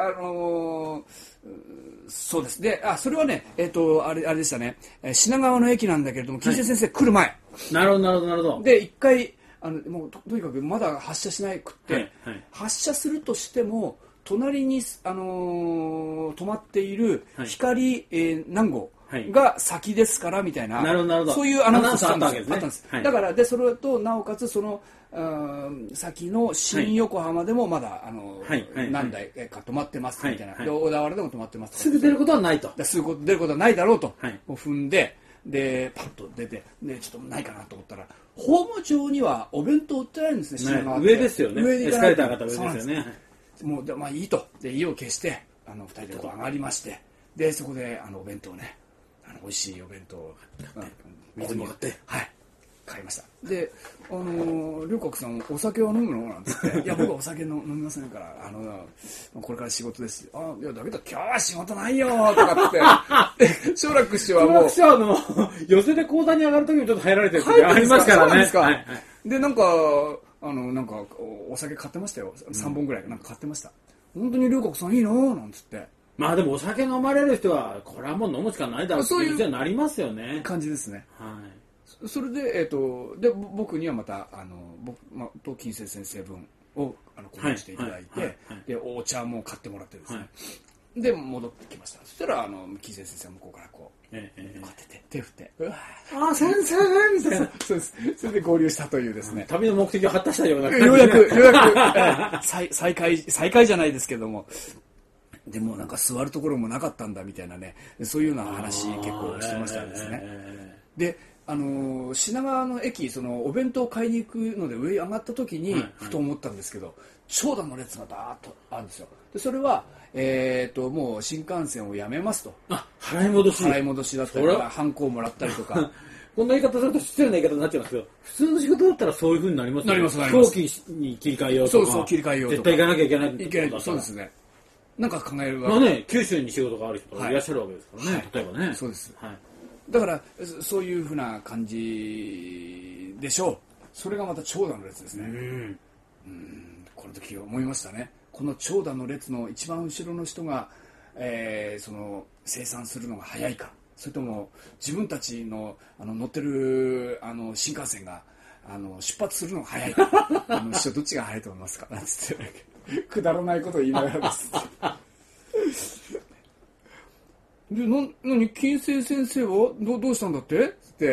そうです。で、それはね、あれでしたね。品川の駅なんだけれども、金星先生来る前。 なるほど。 で、一回もうとにかくまだ発車しなくて、発車するとしても隣に止まっている光何号。が先ですからみたいな、そういうアナウンスがあったんです。だからでそれとなおかつその先の新横浜でもまだ何台か止まってますみたいな、で小田原でも止まってますすぐ出ることはないと、 すぐ出ることはないだろうと踏んで、でパッと出て、でちょっとないかなと思ったらホーム上にはお弁当売ってないんですね。 上ですよね。 上でエスカレーターが上ですよね。 もうまあいいとで家を消して2人でこう上がりまして、でそこでお弁当ね、美味しいお弁当を水も買って買いました。で、龍角さんお酒は飲むのなんて言って、いや僕はお酒飲みませんから、これから仕事です。いやだけど今日は仕事ないよとかって、正楽師匠はもう寄せで講座に上がる時もちょっと入られてる時ありますからね。 でなんかお酒買ってましたよ。3本ぐらいなんか買ってました。本当に龍角さんいいのなんつって。 まあでもお酒飲まれる人はこれはもう飲むしかないだろうっていうになりますよね。 感じですね。それでで僕にはまた僕と金星先生分を購入していただいて、でお茶も買ってもらってですね。で戻ってきました。そしたら金星先生は向こうからこうこうやって手振って、 先生みたいな。 そうです。それで合流したというですね。 旅の目的を果たしたような感じ。 ようやく再開じゃないですけども。でもなんか座るところもなかったんだみたいなね、そういうような話結構してましたですね。で品川の駅お弁当を買いに行くので上に上がった時にふと思ったんですけど、長蛇の列がダーッとあるんですよ。でそれはもう新幹線をやめますと、 払い戻しだったりとかハンコをもらったりとかこんな言い方すると失礼な言い方になっちゃいますけど、普通の仕事だったらそういう風になりますよね。飛行機に切り替えようとか、 そう切り替えようとか、 絶対行かなきゃいけないそうですね。なんか考えるわけ。まあね、九州に仕事がある人がいらっしゃるわけですからね、例えばね。 そうです。だからそういうふうな感じでしょう。それがまた長蛇の列ですね。この時思いましたね。この長蛇の列の一番後ろの人が、生産するのが早いか、それとも自分たちの乗ってる新幹線が出発するのが早いか師匠どっちが早いと思いますかなんつってくだらないことを言いながらですで、金星先生はどうしたんだってつって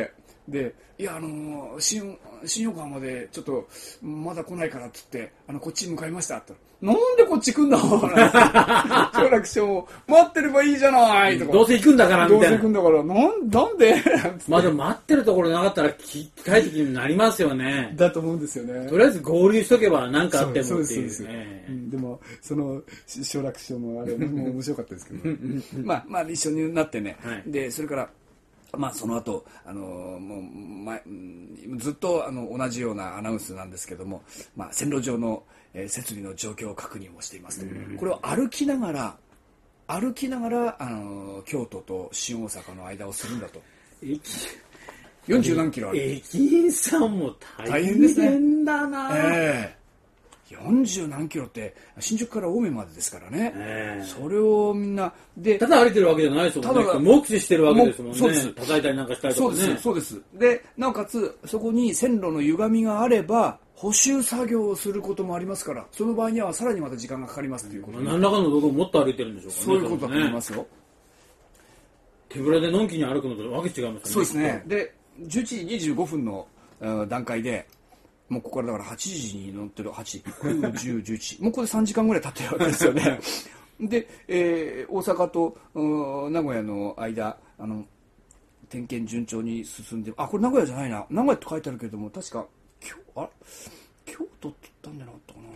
で、いや、新横浜までちょっとまだ来ないからって言って、こっちに向かいましたって言ったら、なんでこっち来んだ長楽師匠も待ってればいいじゃないとか、 どうせ行くんだからみたいな。 どうせ行くんだからなんでまあでも待ってるところなかったら帰ってきになりますよね。 だと思うんですよね。 とりあえず合流しとけば何かあってもっていうそうね。 でもその長楽師匠もあれも面白かったですけどまあ一緒になってね、はい、でそれからまあその後もうずっと同じようなアナウンスなんですけども、まあ、線路上の、設備の状況確認をしていますと、これを歩きながら京都と新大阪の間をするんだと。40何キロある。 駅員さんも大変だな。 40何キロって新宿から青梅までですからね、それをみんなでただ歩いてるわけじゃないですもんね。目視してるわけですもんね。叩いたりなんかしたりとかね。 そうですでなおかつそこに線路の歪みがあれば補修作業をすることもありますから、その場合にはさらにまた時間がかかりますということ、 何らかの道具をもっと歩いてるんでしょうかね。 そういうことだと思いますよ。 手ぶらでのんきに歩くのとわけ違いますよね。 そうですね。で11時25分の段階でもうここからだから8時に乗ってる、8、9、10、11もうここで3時間ぐらい経ってるわけですよねで、大阪と名古屋の間点検順調に進んで、これ名古屋じゃないな、名古屋って書いてあるけれども確か京都って言ったんじゃなかったかな、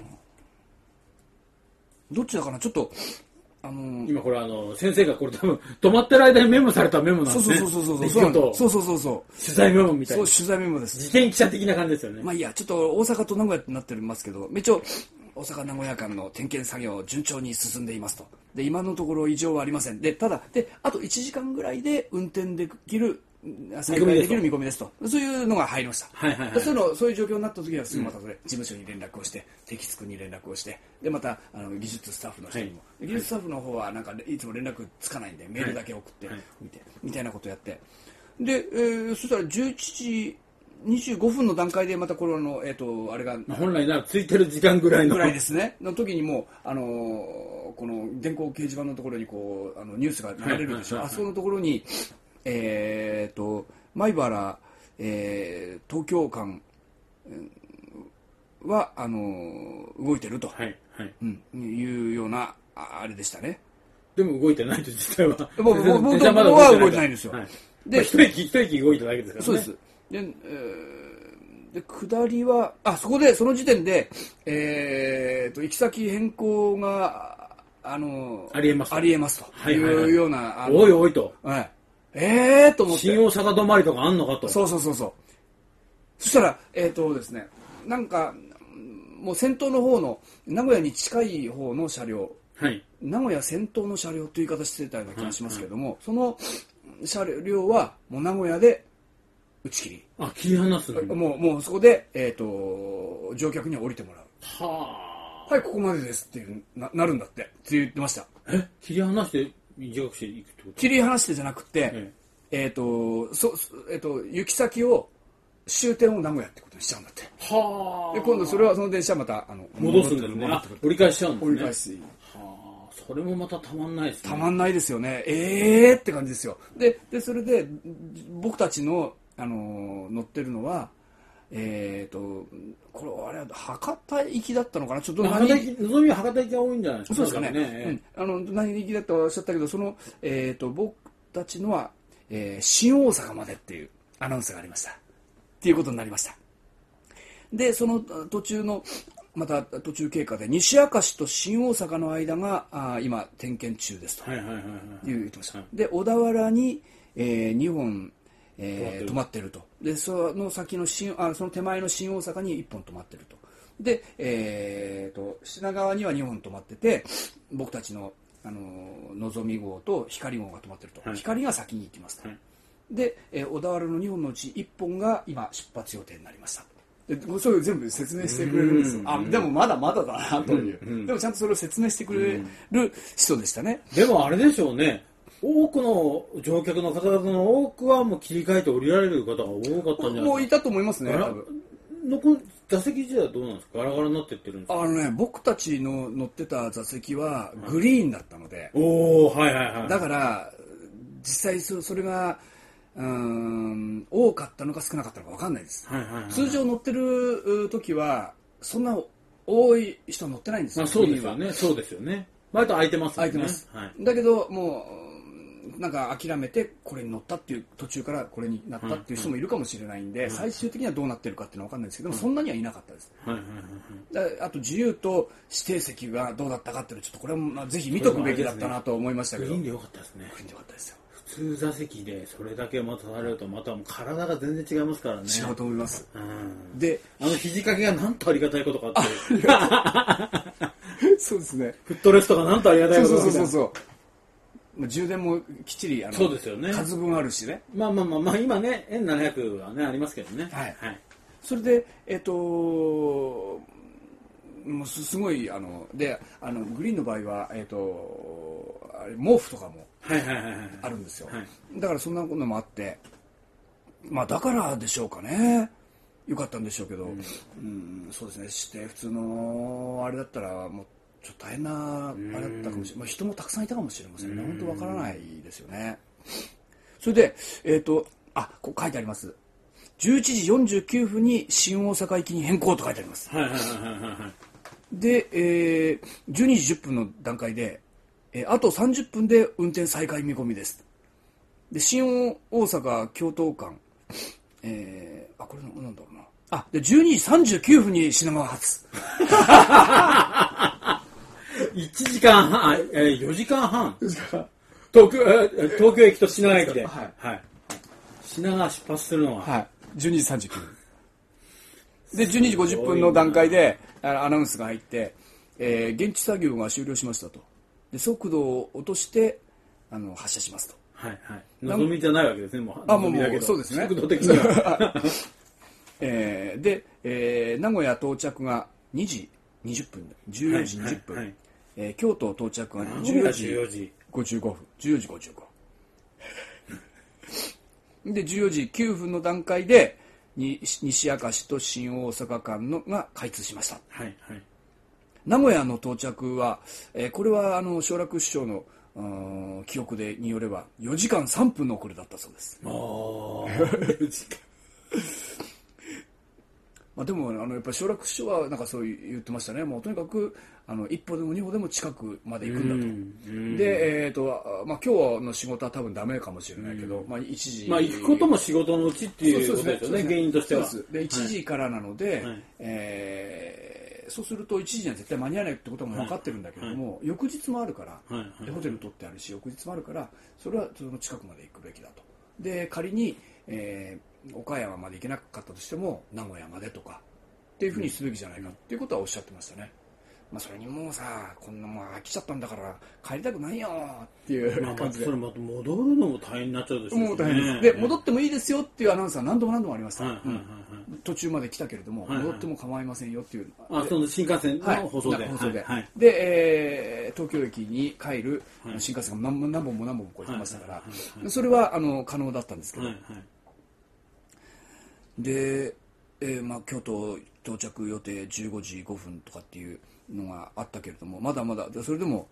どっちだかな、ちょっと今これ先生がこれ多分止まってる間にメモされたメモなんですね。 そう取材メモみたいな。 そう取材メモです。 事件記者的な感じですよね。 まあいいや、ちょっと大阪と名古屋ってなってますけど、一応大阪名古屋間の点検作業順調に進んでいますと。で今のところ異常はありません。でただであと1時間ぐらいで運転できる再開できる見込みですと、そういうのが入りました。そういう状況になった時はすぐまたそれ、事務所に連絡をして敵津君に連絡をして、でまた技術スタッフの人にも、技術スタッフの方はなんかいつも連絡つかないんでメールだけ送って見て、みたいなことをやって、で、そしたら11時25分の段階でまたこれあれが本来ならついてる時間ぐらいですねの時にもこの電光掲示板のところにこうニュースが流れるでしょ、あそこのところに米原、東京間は動いてると、いうようなあれでしたね。 でも動いてないと実際は僕は動いてないんですよ。 で一息動いただけですからね。そうです。 で下りはそこでその時点で行き先変更がありえますというようなおいおいと。 と思って新大阪止まりとかあんのかと。 そうそしたらですね、なんかもう先頭の方の名古屋に近い方の車両、名古屋先頭の車両という言い方してたような気がしますけども、その車両はもう名古屋で打ち切り、 切り離すの。 もうそこで乗客には降りてもらう。はい、ここまでですってなるんだって言ってました。 切り離して短くしていくってこと？ 切り離してじゃなくて、行き先を終点を名古屋ってことにしちゃうんだって。で今度その電車また戻すんですね。折り返しちゃうんですね。 折り返し。 それもまたたまんないですね。 たまんないですよね。って感じですよ。でそれで僕たちの乗ってるのはこれあれは博多行きだったのかな、ちょっとのぞみは博多行きが多いんじゃないですか。 そうですかね。何行きだとおっしゃったけど、その僕たちのは、新大阪までっていうアナウンスがありましたっていうことになりました。でその途中のまた途中経過で西明石と新大阪の間が今点検中ですと言ってました。で小田原に、2本止まってると。でその先のその手前の新大阪に1本止まってると。で、品川には2本止まってて、僕たちののぞみ号と光号が止まってると、光が先に行きますと、で、小田原の2本のうち1本が今出発予定になりました。でそういう全部説明してくれるんですよ。でもまだまだだなという、でもちゃんとそれを説明してくれる人でしたね。 でもあれでしょうね、多くの乗客の方々の多くはもう切り替えて降りられる方が多かったんじゃないですか。 もういたと思いますね。多分座席自体はどうなんですか？ガラガラになってってるんですか？ 僕たちの乗ってた座席はグリーンだったので、 はい、 だから実際それが大多かったのか少なかったのか分かんないです、通常乗ってる時はそんな多い人乗ってないんですよ。 そうですよね。そうですよね。割と空いてますもんね。 空いてます、だけどもうなんか諦めてこれに乗ったっていう、途中からこれになったっていう人もいるかもしれないんで、最終的にはどうなってるかっていうのは分かんないですけども、そんなにはいなかったです、あと自由と指定席がどうだったかっていうのはちょっとこれはぜひ見とくべきだったなと思いましたけど、 グリーンでよかったですね。 グリーンでよかったですよ。 普通座席でそれだけ待たされるとまたもう体が全然違いますからね。 違うと思います、 で肘掛けがなんとありがたいことかってそうですね。 フットレストがなんとありがたいことか。 そう充電もきっちりそうですよね。 数分あるしね。 まあ今ね N700 はねありますけどね。 それでもうすごいでグリーンの場合は毛布とかもあるんですよ。だからそんなこともあって、まあだからでしょうかね。よかったんでしょうけど、そうですね。して普通のあれだったらもうちょっと大変なあれだったかもしれない。人もたくさんいたかもしれませんね。本当わからないですよね。それでここ書いてあります。11時49分に新大阪行きに変更と書いてあります。で、12時10分の段階で、あと30分で運転再開見込みです。で、新大阪京都間、これなんだろうな。で、12時39分に品川発。 1時間半、4時間半。東京駅と品川駅で。品川出発するのは。 12時39分。で、12時50分の段階でアナウンスが入って、現地作業が終了しましたと。で、速度を落として発車しますと。 望みじゃないわけですね。もうそうですね。 速度的には。 で、名古屋到着が2時20分、14時20分。京都到着が14時55分、14時55分。で、14時9分の段階で、西明石と新大阪間が開通しました。名古屋の到着は、これは正楽師匠の記憶によれば4時間3分の遅れだったそうです。4時間でもやっぱり正楽師匠はなんかそう言ってましたね。もうとにかく一歩でも二歩でも近くまで行くんだと。で、今日の仕事は多分ダメかもしれないけど、1時行くことも仕事のうちっていうことですよね。原因としては。 で1時からなので、そうすると1時には絶対間に合わないってことも分かってるんだけども、翌日もあるから、ホテル取ってあるし翌日もあるから、それはその近くまで行くべきだと。で仮に、岡山まで行けなかったとしても名古屋までとかっていうふうにすべきじゃないかっていうことはおっしゃってましたね。それにもうさ、こんなもう飽きちゃったんだから帰りたくないよっていう感じで、 それまた戻るのも大変になっちゃうでしょうね。 もう大変です。で、戻ってもいいですよっていうアナウンスは何度もありました。途中まで来たけれども、戻っても構いませんよっていう。 その新幹線の放送で。 で、東京駅に帰る新幹線が何本もこう行ってましたから、それは可能だったんですけど。で、京都到着予定15時5分とかっていうのがあったけれども、まだまだそれでも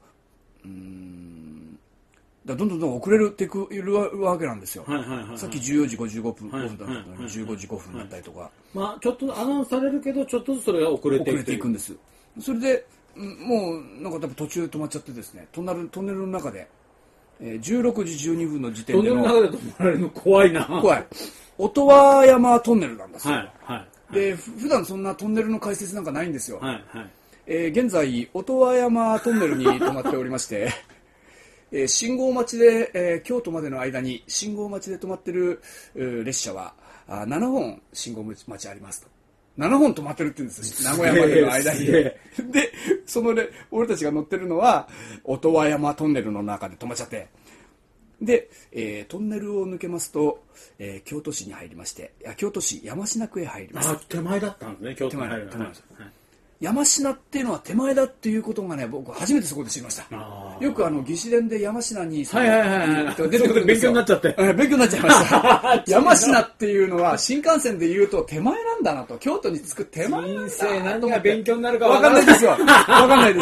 どんどん遅れているわけなんですよ。さっき14時55分だったのに15時5分だったりとか、 ちょっとアナウンスされるけどちょっとずつそれが遅れていくんです。それでもうなんか多分途中で止まっちゃってですね、トンネルの中で16時12分の時点でのトンネルの中で止まられるの怖いな。 怖い。音羽山トンネルなんですよ。で普段そんなトンネルの解説なんかないんですよ。現在音羽山トンネルに止まっておりまして信号待ちで、京都までの間に信号待ちで止まってる列車は7本信号待ちありますと。7本止まってるって言うんですよ、名古屋までの間に。で俺たちが乗ってるのは音羽山トンネルの中で止まっちゃって、で、トンネルを抜けますと、京都市に入りまして、京都市山科区へ入ります。 手前だったんですね、京都に入るの。 山科っていうのは手前だっていうことがね、僕初めてそこで知りました。よく義士伝で山科に出てくるんですよ。 勉強になっちゃって。 勉強になっちゃいました。山科っていうのは新幹線で言うと手前なんだなと、京都に着く手前なんだ。 人生何が勉強になるか分かんないですよ。分かんないです。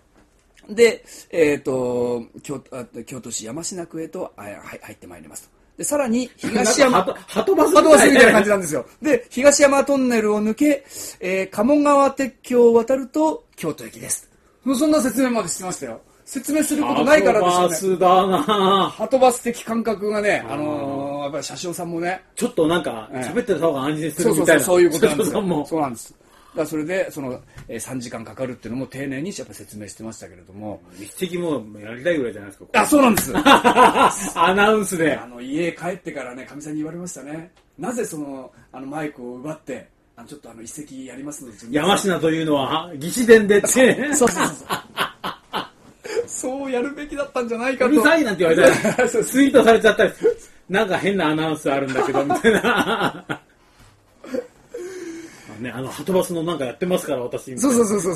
で、京都市山科区へと入ってまいりますと。 でさらに東山ハトバスみたいな感じなんですよ。で東山トンネルを抜け、鴨川鉄橋を渡ると京都駅です。そんな説明までしてましたよ。説明することないからですよね。 ハトバスだな。 ハトバス的感覚がね、やっぱり車掌さんもね、 ちょっとなんか喋ってた方が安心するみたいな。 そういうことなんですよ。 もそうなんです。だからそれでその3時間かかるっていうのも丁寧にやっぱ説明してましたけれども、 一滴もやりたいぐらいじゃないですか。 そうなんです。 アナウンスで家帰ってからね、かみさんに言われましたね。なぜそのマイクを奪ってちょっと一席やりますので。 山科というのは義士伝でって。 そう。そうやるべきだったんじゃないかと。 うるさいなんて言われたらツイートされちゃったり、なんか変なアナウンスあるんだけどみたいな。ね、ハトバスのなんかやってますから私。 そう。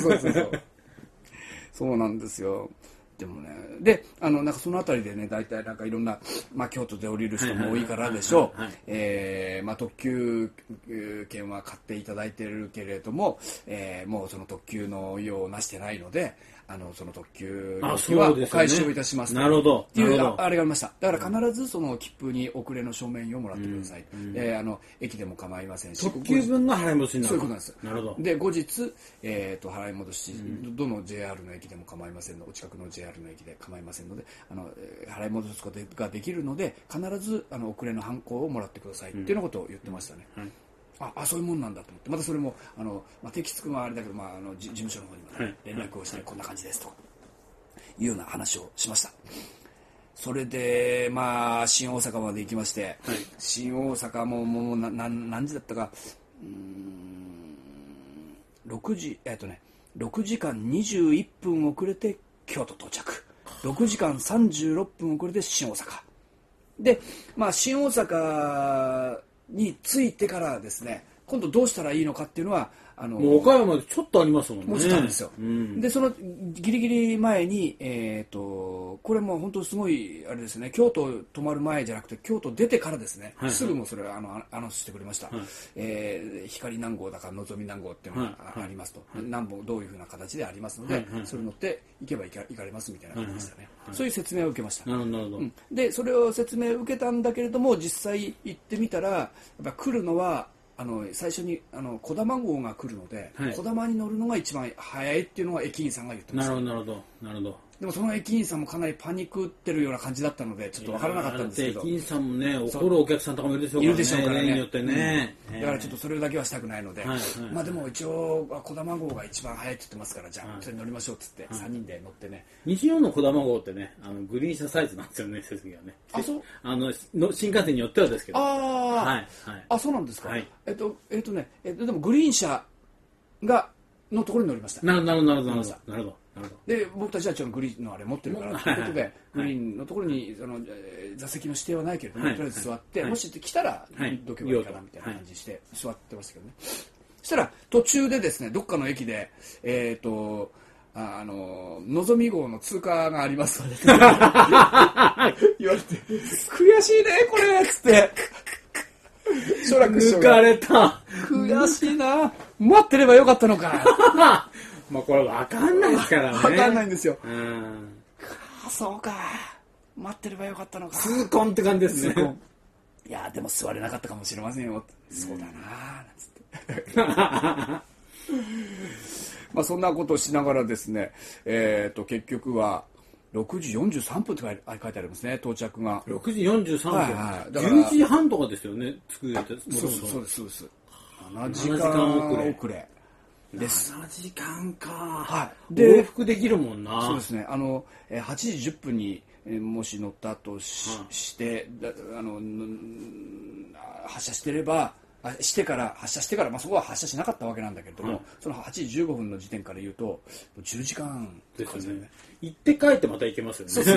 そうなんですよ。でもね、でなんかそのあたりでね、大体なんかいろんな、京都で降りる人も多いからでしょう。特急券は買っていただいているけれども、もうその特急の用をなしてないので、その特急料金はお返しをいたします。 なるほど。 っていうあれがありました。だから必ずその切符に遅れの証明をもらってください。駅でも構いませんし。 特急分が払い戻しになる。 そういうことなんです。 なるほど。 で後日払い戻し、どの JR の駅でも構いませんの、お近くの JR の駅で構いませんので、払い戻すことができるので、必ず遅れのハンコをもらってくださいっていうようなことを言ってましたね。そういうもんなんだと思って、またそれも定期つくのはあれだけど、事務所の方にも、ね、連絡をしてこんな感じですというような話をしました。それで新大阪まで行きまして、新大阪もう何時だったか、6時間21分遅れて京都到着、6時間36分遅れて新大阪で、新大阪に着いてからですね、今度どうしたらいいのかっていうのはもう岡山でちょっとありますもんね。 もうちょっとあるんですよ。でそのギリギリ前にこれも本当すごいあれですね、京都泊まる前じゃなくて京都出てからですね、すぐもうそれアナウンスしてくれました。光南号だかのぞみ南号っていうのがありますと、南北どういうふうな形でありますので、それ乗って行けば行かれますみたいな感じでしたね。そういう説明を受けました。 なるほど。 でそれを説明を受けたんだけれども、実際行ってみたらやっぱ来るのは最初にこだま号が来るので、こだまに乗るのが一番早いっていうのは駅員さんが言ってました。 なるほど。 でもその駅員さんもかなりパニックってるような感じだったのでちょっと分からなかったんですけど、 駅員さんもね、怒るお客さんとかもいるでしょうからね、例によってね。 だからちょっとそれだけはしたくないので、でも一応こだま号が一番早いって言ってますから、じゃあそれに乗りましょうっつって3人で乗ってね。 西日本のこだま号ってね、グリーン車サイズなんですよね、設備がね。新幹線によってはですけど。 そうなんですか。でもグリーン車のところに乗りました。 なるほど。 で僕たちはグリーンのあれ持ってるからということで、グリーンのところに座席の指定はないけれども、とりあえず座って、もし来たらどけばいいかなみたいな感じして座ってましたけどね。そしたら途中でですね、どっかの駅でのぞみ号の通過がありますので言われて、悔しいねこれっつって書楽師匠が抜かれた、 悔しいな、待ってればよかったのかこれ分かんないですからね。 分かんないんですよ。そうか、待ってればよかったのか。 痛恨って感じですね。 いやでも座れなかったかもしれませんよ。そうだななんつってそんなことをしながらですね、結局は6時43分って書いてありますね、到着が。 6時43分、11時半とかですよね、着く。 そうです。7時間遅れです。 7時間か。 で往復できるもんな。 そうですね。8時10分にもし乗ったとして発車してから、そこは発車しなかったわけなんだけれども、その8時15分の時点から言うと10時間ですよね。行って帰ってまた行けますよね。そう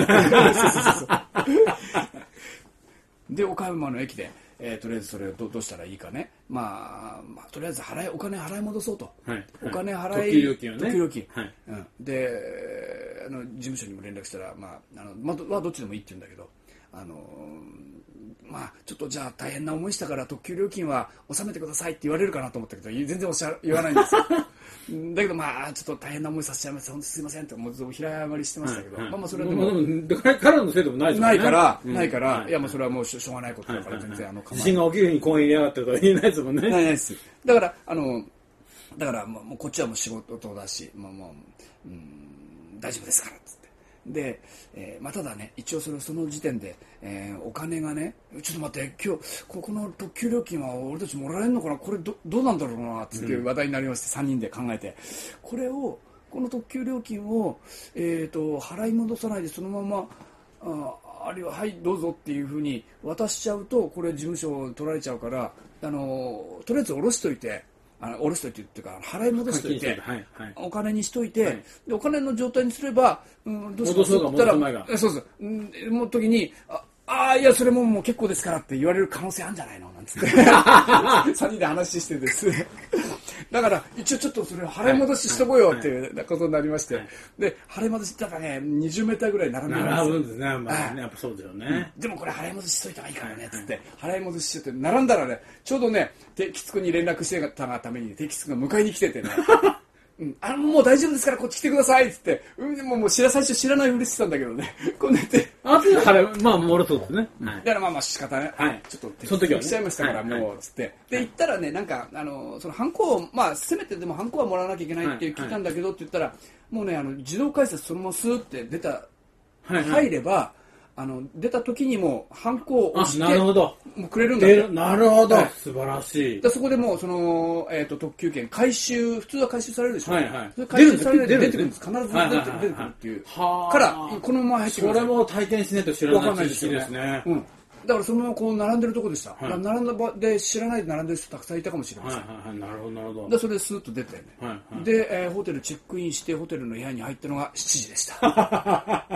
で岡山の駅でとりあえずそれをどうしたらいいかね、とりあえずお金払い戻そうと、お金払い、 特急料金をね、 特急料金、で事務所にも連絡したら、どっちでもいいって言うんだけど、ちょっとじゃあ大変な思いしたから特急料金は納めてくださいって言われるかなと思ったけど、全然言わないんですよ。 だけどまあちょっと大変な思いさせちゃいました本当すいませんってもう平謝りしてましたけど、まあそれはでも彼のせいでもないですもんね。 ないから、いやもうそれはもうしょうがないことだから全然地震が起きるように公園入れやがってとは言えないですもんね。 ないです。だからもうこっちはもう仕事だし大丈夫ですからっつって。で、まあ、ただね一応その時点で、お金がねちょっと待って今日ここの特急料金は俺たちもらえるのかなこれ どうなんだろうなっつって話題になりまして、3人で考えてこの特急料金を、払い戻さないでそのままあるいははいどうぞっていうふうに渡しちゃうとこれ事務所取られちゃうからとりあえず下ろしといて下ろしといてっていうか払い戻しといて、お金にしといて、でお金の状態にすれば、どうしますかって言ったらそうもう時にいやそれもう結構ですからって言われる可能性あるんじゃないのなんつって3人で話してですだから一応ちょっとそれを払い戻ししとこうよっていうことになりまして、で払い戻しだからね20メーターぐらい並んで並ぶんですね。まあねやっぱそうですよね。 でもこれ払い戻ししといた方がいいからねっつって払い戻ししといて並んだらねちょうどね定期つに連絡してたがために定期つが迎えに来ててねもう大丈夫ですからこっち来てくださいっつってもう最初知らないふりしてたんだけどねこんなってまあもろそうですね。 だからまあ仕方ねちょっとその時は来ちゃいましたからもうつってで行ったらねなんかそのハンコをまあせめてでもハンコはもらわなきゃいけないって聞いたんだけどって言ったらもうね自動改札そのままスーって出た入れば出た時にもハンコを押してもうくれるんだって。 なるほど、素晴らしい。 でそこでもうその特急券普通は回収されるでしょ。それ回収される出てくるんです。必ず出てくるっていうからこのまま入ってくる。 それも体験しないと知らない知識ですね。 だからそのままこう並んでるとこでした。並んだ場で知らないで並んでる人たくさんいたかもしれません。 なるほどなるほど。 でそれでスーッと出てね。でホテルチェックインしてホテルの部屋に入ったのが7時でした。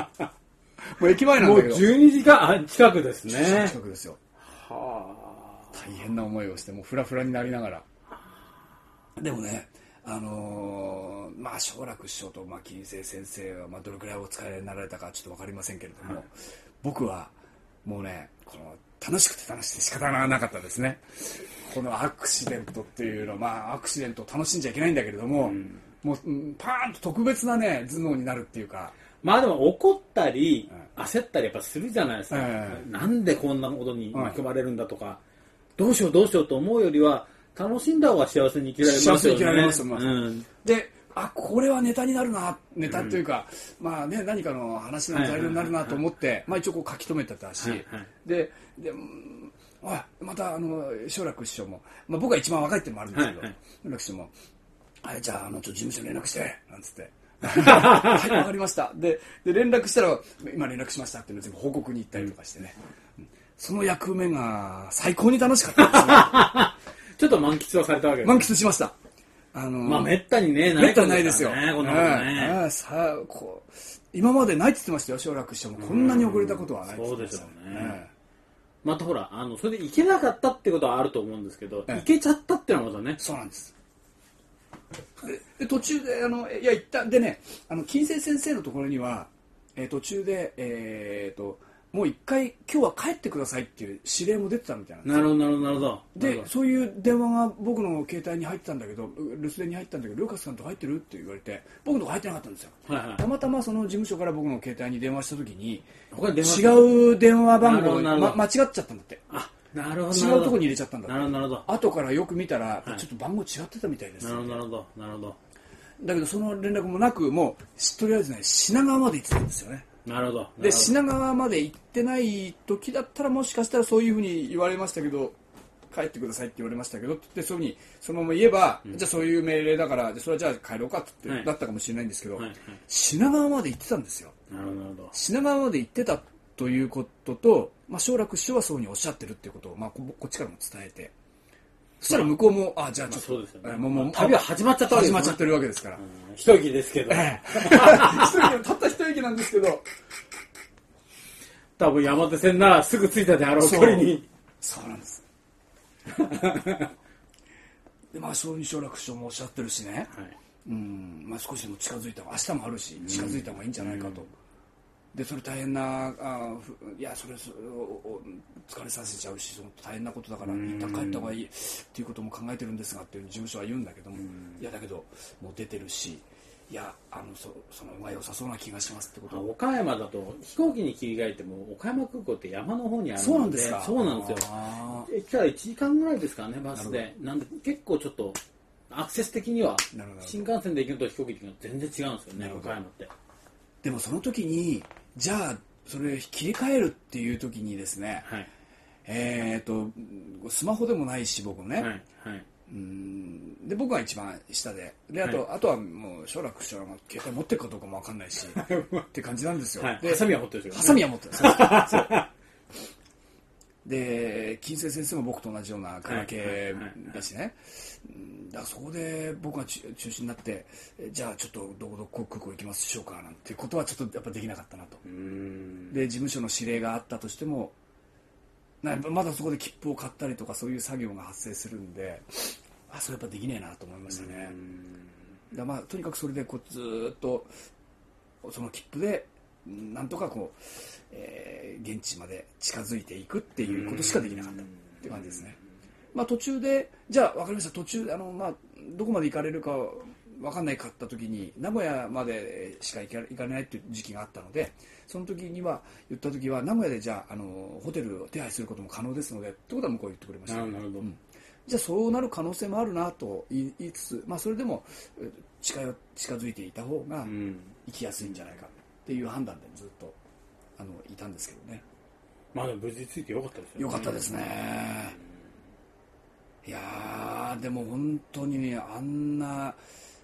もう駅前なんだけど。 もう12時間近くですね。 近くですよ。大変な思いをしてもうフラフラになりながら。でもね、まあ正楽師匠と金星先生はどれくらいお使いになられたかちょっと分かりませんけれども、僕はもうね楽しくて仕方がなかったですね。このアクシデントっていうのはアクシデントを楽しんじゃいけないんだけれども、もうパーンと特別なね頭脳になるっていうか。 まあでも怒ったり焦ったりやっぱするじゃないですか。なんでこんなことに巻き込まれるんだとか、どうしようと思うよりは楽しんだ方が幸せに生きられますよね。幸せに生きられます。で、これはネタになるな、ネタというか、まあね何かの話の材料になるなと思って、まあ一応こう書き留めてたし、でまた正楽師匠も、まあ僕が一番若いっていうのもあるんですけど、正楽師匠もじゃあちょっと事務所に連絡してなんつって。はい、わかりました。で連絡したら今連絡しましたっていうのを全部報告に行ったりとかしてね、その役目が最高に楽しかったですね。 ちょっと満喫はされたわけです。 満喫しました。 まあめったにねめったにないですよ。 こんなことね。 今までないって言ってましたよ。正楽師匠もこんなに遅れたことはないって言ってました。 そうですよね。またほらそれで行けなかったってことはあると思うんですけど、行けちゃったってのはまたね。 そうなんです。で途中で行ったでね金星先生のところには、途中でもう一回今日は帰ってくださいっていう指令も出てたみたいなんですよ。 なるほど。 でそういう電話が僕の携帯に入ってたんだけど留守電に入ったんだけどルーカスさんと入ってるって言われて僕のとこ入ってなかったんですよ。たまたまその事務所から僕の携帯に電話した時に違う電話番号間違っちゃったんだって。 なるほど違うところに入れちゃったんだ。 なるほど。 後からよく見たら、ちょっと番号違ってたみたいです。 なるほど。 だけどその連絡もなくもうとりあえずね品川まで行ってたんですよね。 なるほど。 で品川まで行ってない時だったらもしかしたらそういうふうに言われましたけど帰ってくださいって言われましたけどってそういうふうにそのまま言えば、じゃあそういう命令だからそれはじゃあ帰ろうかってだったかもしれないんですけど、品川まで行ってたんですよ。 なるほど。 品川まで行ってたということと、正楽師匠はそうにおっしゃってるっていうことを、こっちからも伝えてそしたら向こうもじゃあちょっと、 そうですよね、もう旅は始まっちゃったわけですね。 始まっちゃってるわけですから、 一息ですけど、 たった一息なんですけど多分山手線ならすぐ着いたであろう距離に。 そうなんですで正楽師匠もおっしゃってるしね、少しでも近づいた方が明日もあるし近づいた方がいいんじゃないかと、 でそれ大変ないやそれ疲れさせちゃうし、その大変なことだから一旦帰った方がいいっていうことも考えてるんですがっていう事務所は言うんだけども、いやだけどもう出てるし、いやその方が良さそうな気がしますってことを。 岡山だと飛行機に切り替えても岡山空港って山の方にあるので、 そうなんですか。 そうなんですよ。駅から1時間ぐらいですからね、バスで。なんで結構ちょっとアクセス的には新幹線で行くのと飛行機で行くの全然違うんですよね、岡山って。 でもその時にじゃあそれ切り替えるっていう時にですね、はい、スマホでもないし僕ね、はいはい、で僕が一番下で、あとはもう将来将来携帯持ってるかどうかも分かんないしって感じなんですよ。でハサミは持ってるんですよ、 ハサミは持ってる。で金星先生も僕と同じようなガラケーだしね、だからそこで僕が中心になってじゃあちょっとどこ空港行きましょうかなんてことはちょっとやっぱできなかったなと。で事務所の指令があったとしてもまだそこで切符を買ったりとかそういう作業が発生するんで、それやっぱできねえなと思いましたね。だとにかくそれでずっとその切符でなんとか現地まで近づいていくっていうことしかできなかったって感じですね。途中でじゃあ分かりました、途中でどこまで行かれるか分かんないかった時に名古屋までしか行かれないっていう時期があったので、その時には言った時は名古屋でじゃあホテルを手配することも可能ですのでってことは向こう言ってくれました。なるほど、じゃあそうなる可能性もあるなと言いつつ、それでも近づいていた方が行きやすいんじゃないかっていう判断でずっといたんですけどね。 でも無事ついてよかったですよね。 よかったですね。いやでも本当にね、あんな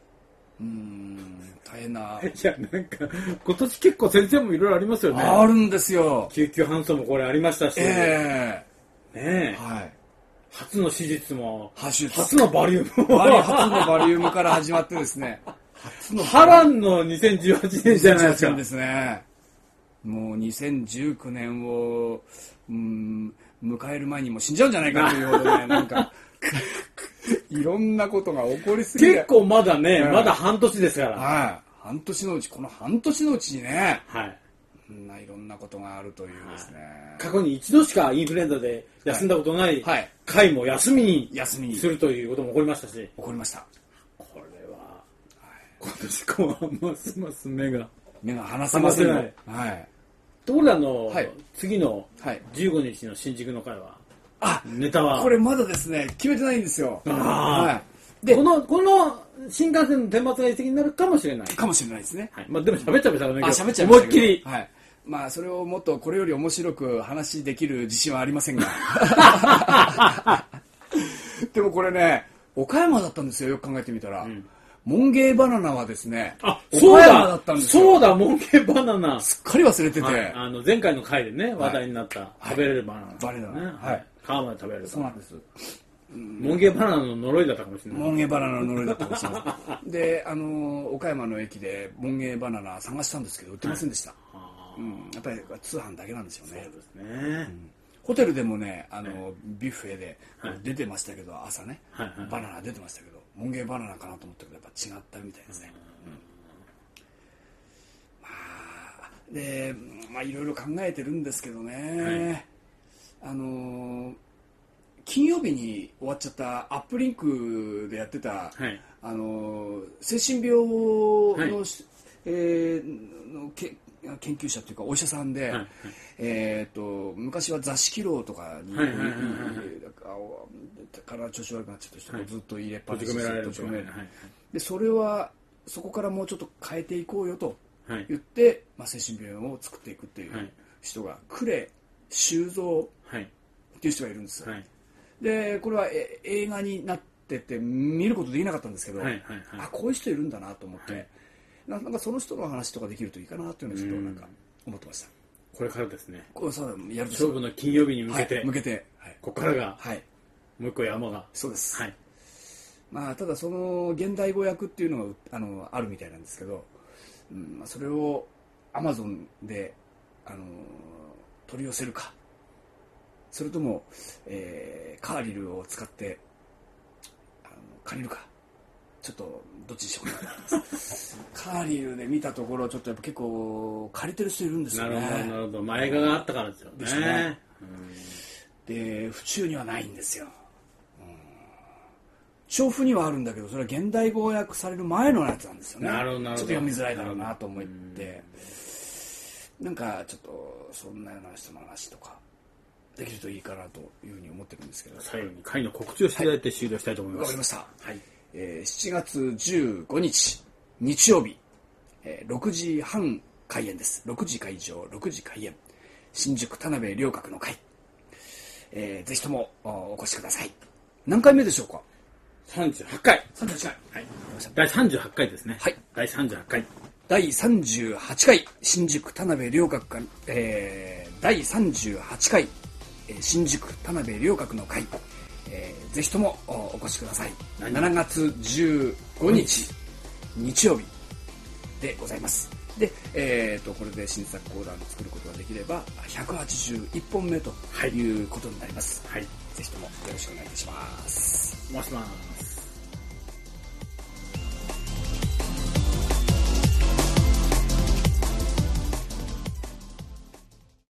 大変な。 いやなんか今年結構先生もいろいろありますよね。 あるんですよ。 救急搬送もこれありましたし、ねえ、 はい、 初の手術も初のバリウム初のバリウムから始まってですね波乱の2018年じゃないですか。 ですね。もう2019年を迎える前にも死んじゃうんじゃないかというほどねなんかいろんなことが起こりすぎて、 結構まだね、まだ半年ですから、 はい、半年のうちにね、 はい、 いろんなことがあるというですね、 過去に一度しかインフルエンザで休んだことない回も休みにするということも起こりましたし、 起こりました。 これは今年後半ますます目が離せませんよ。はい。 ところで次の15日の新宿の会は、ネタはこれまだですね決めてないんですよ。 はい。でこの新幹線の天末が一石になるかもしれないですね。 はい。でも喋っちゃいましたね。 喋っちゃいましたけど。 思いっきり。 はい。それをもっとこれより面白く話できる自信はありませんが。でもこれね、岡山だったんですよ。よく考えてみたら。モンゲーバナナはですね、 岡山だったんですよ。そうだ、モンゲーバナナ。 すっかり忘れてて。 前回の回でね、話題になった食べれるバナナ。 バナナ。 はい。皮まで食べれる。 そうなんです。 モンゲーバナナの呪いだったかもしれない。 モンゲーバナナの呪いだったかもしれない。で、岡山の駅でモンゲーバナナ探したんですけど、売ってませんでした。やっぱり通販だけなんですよね。 そうですね。 ホテルでもね、ビュッフェで出てましたけど、朝ね、バナナ出てましたけど、モンゲーバナナかなと思ったけど、やっぱ違ったみたいですね。で、いろいろ考えてるんですけどね、金曜日に終わっちゃったアップリンクでやってた、精神病の、研究者というかお医者さんで、昔は座敷牢とかにから調子悪くなっちゃった人がずっと入れっぱなしで閉じ込められる。でそれはそこからもうちょっと変えていこうよと言って、精神病を作っていくっていう人が呉修造っていう人がいるんですよ。でこれは映画になってて見ることできなかったんですけど、こういう人いるんだなと思って、なんかその人の話とかできるといいかなというのをちょっとなんか思ってました。 これからですね。 やる勝負の金曜日に向けて、ここからがもう一個山が。 そうです。ただその現代語訳っていうのがあるみたいなんですけど、それを Amazon で取り寄せるか、それとも、カーリルを使って借りるか、ちちょっとどっちにしようかなと思いますカーリーで見たところちょっとやっぱ結構借りてる人いるんですよね。 なるほど前画があったからですよね。 ですね。で府中にはないんですよ。調布にはあるんだけどそれは現代語訳される前のやつなんですよね。 なるほどちょっと読みづらいだろうなと思って、なんかちょっとそんなような人の話とかできるといいかなというふうに思ってるんですけど、 最後に会の告知をしていただいて終了したいと思います。 わかりました。はい。7月15日日曜日、6時半開演です。6時会場6時開演、新宿田辺両郭の会、ぜひともお越しください。何回目でしょうか ？38回。 38回。はい。 第38回ですね。 はい。 第38回。 第38回新宿田辺両郭会、第38回新宿田辺両郭の会、ぜひともお越しください。7月15日日曜日でございます。で、これで新作講談を作ることができれば181本目ということになります。 はい。 ぜひともよろしくお願いいたします。 回します。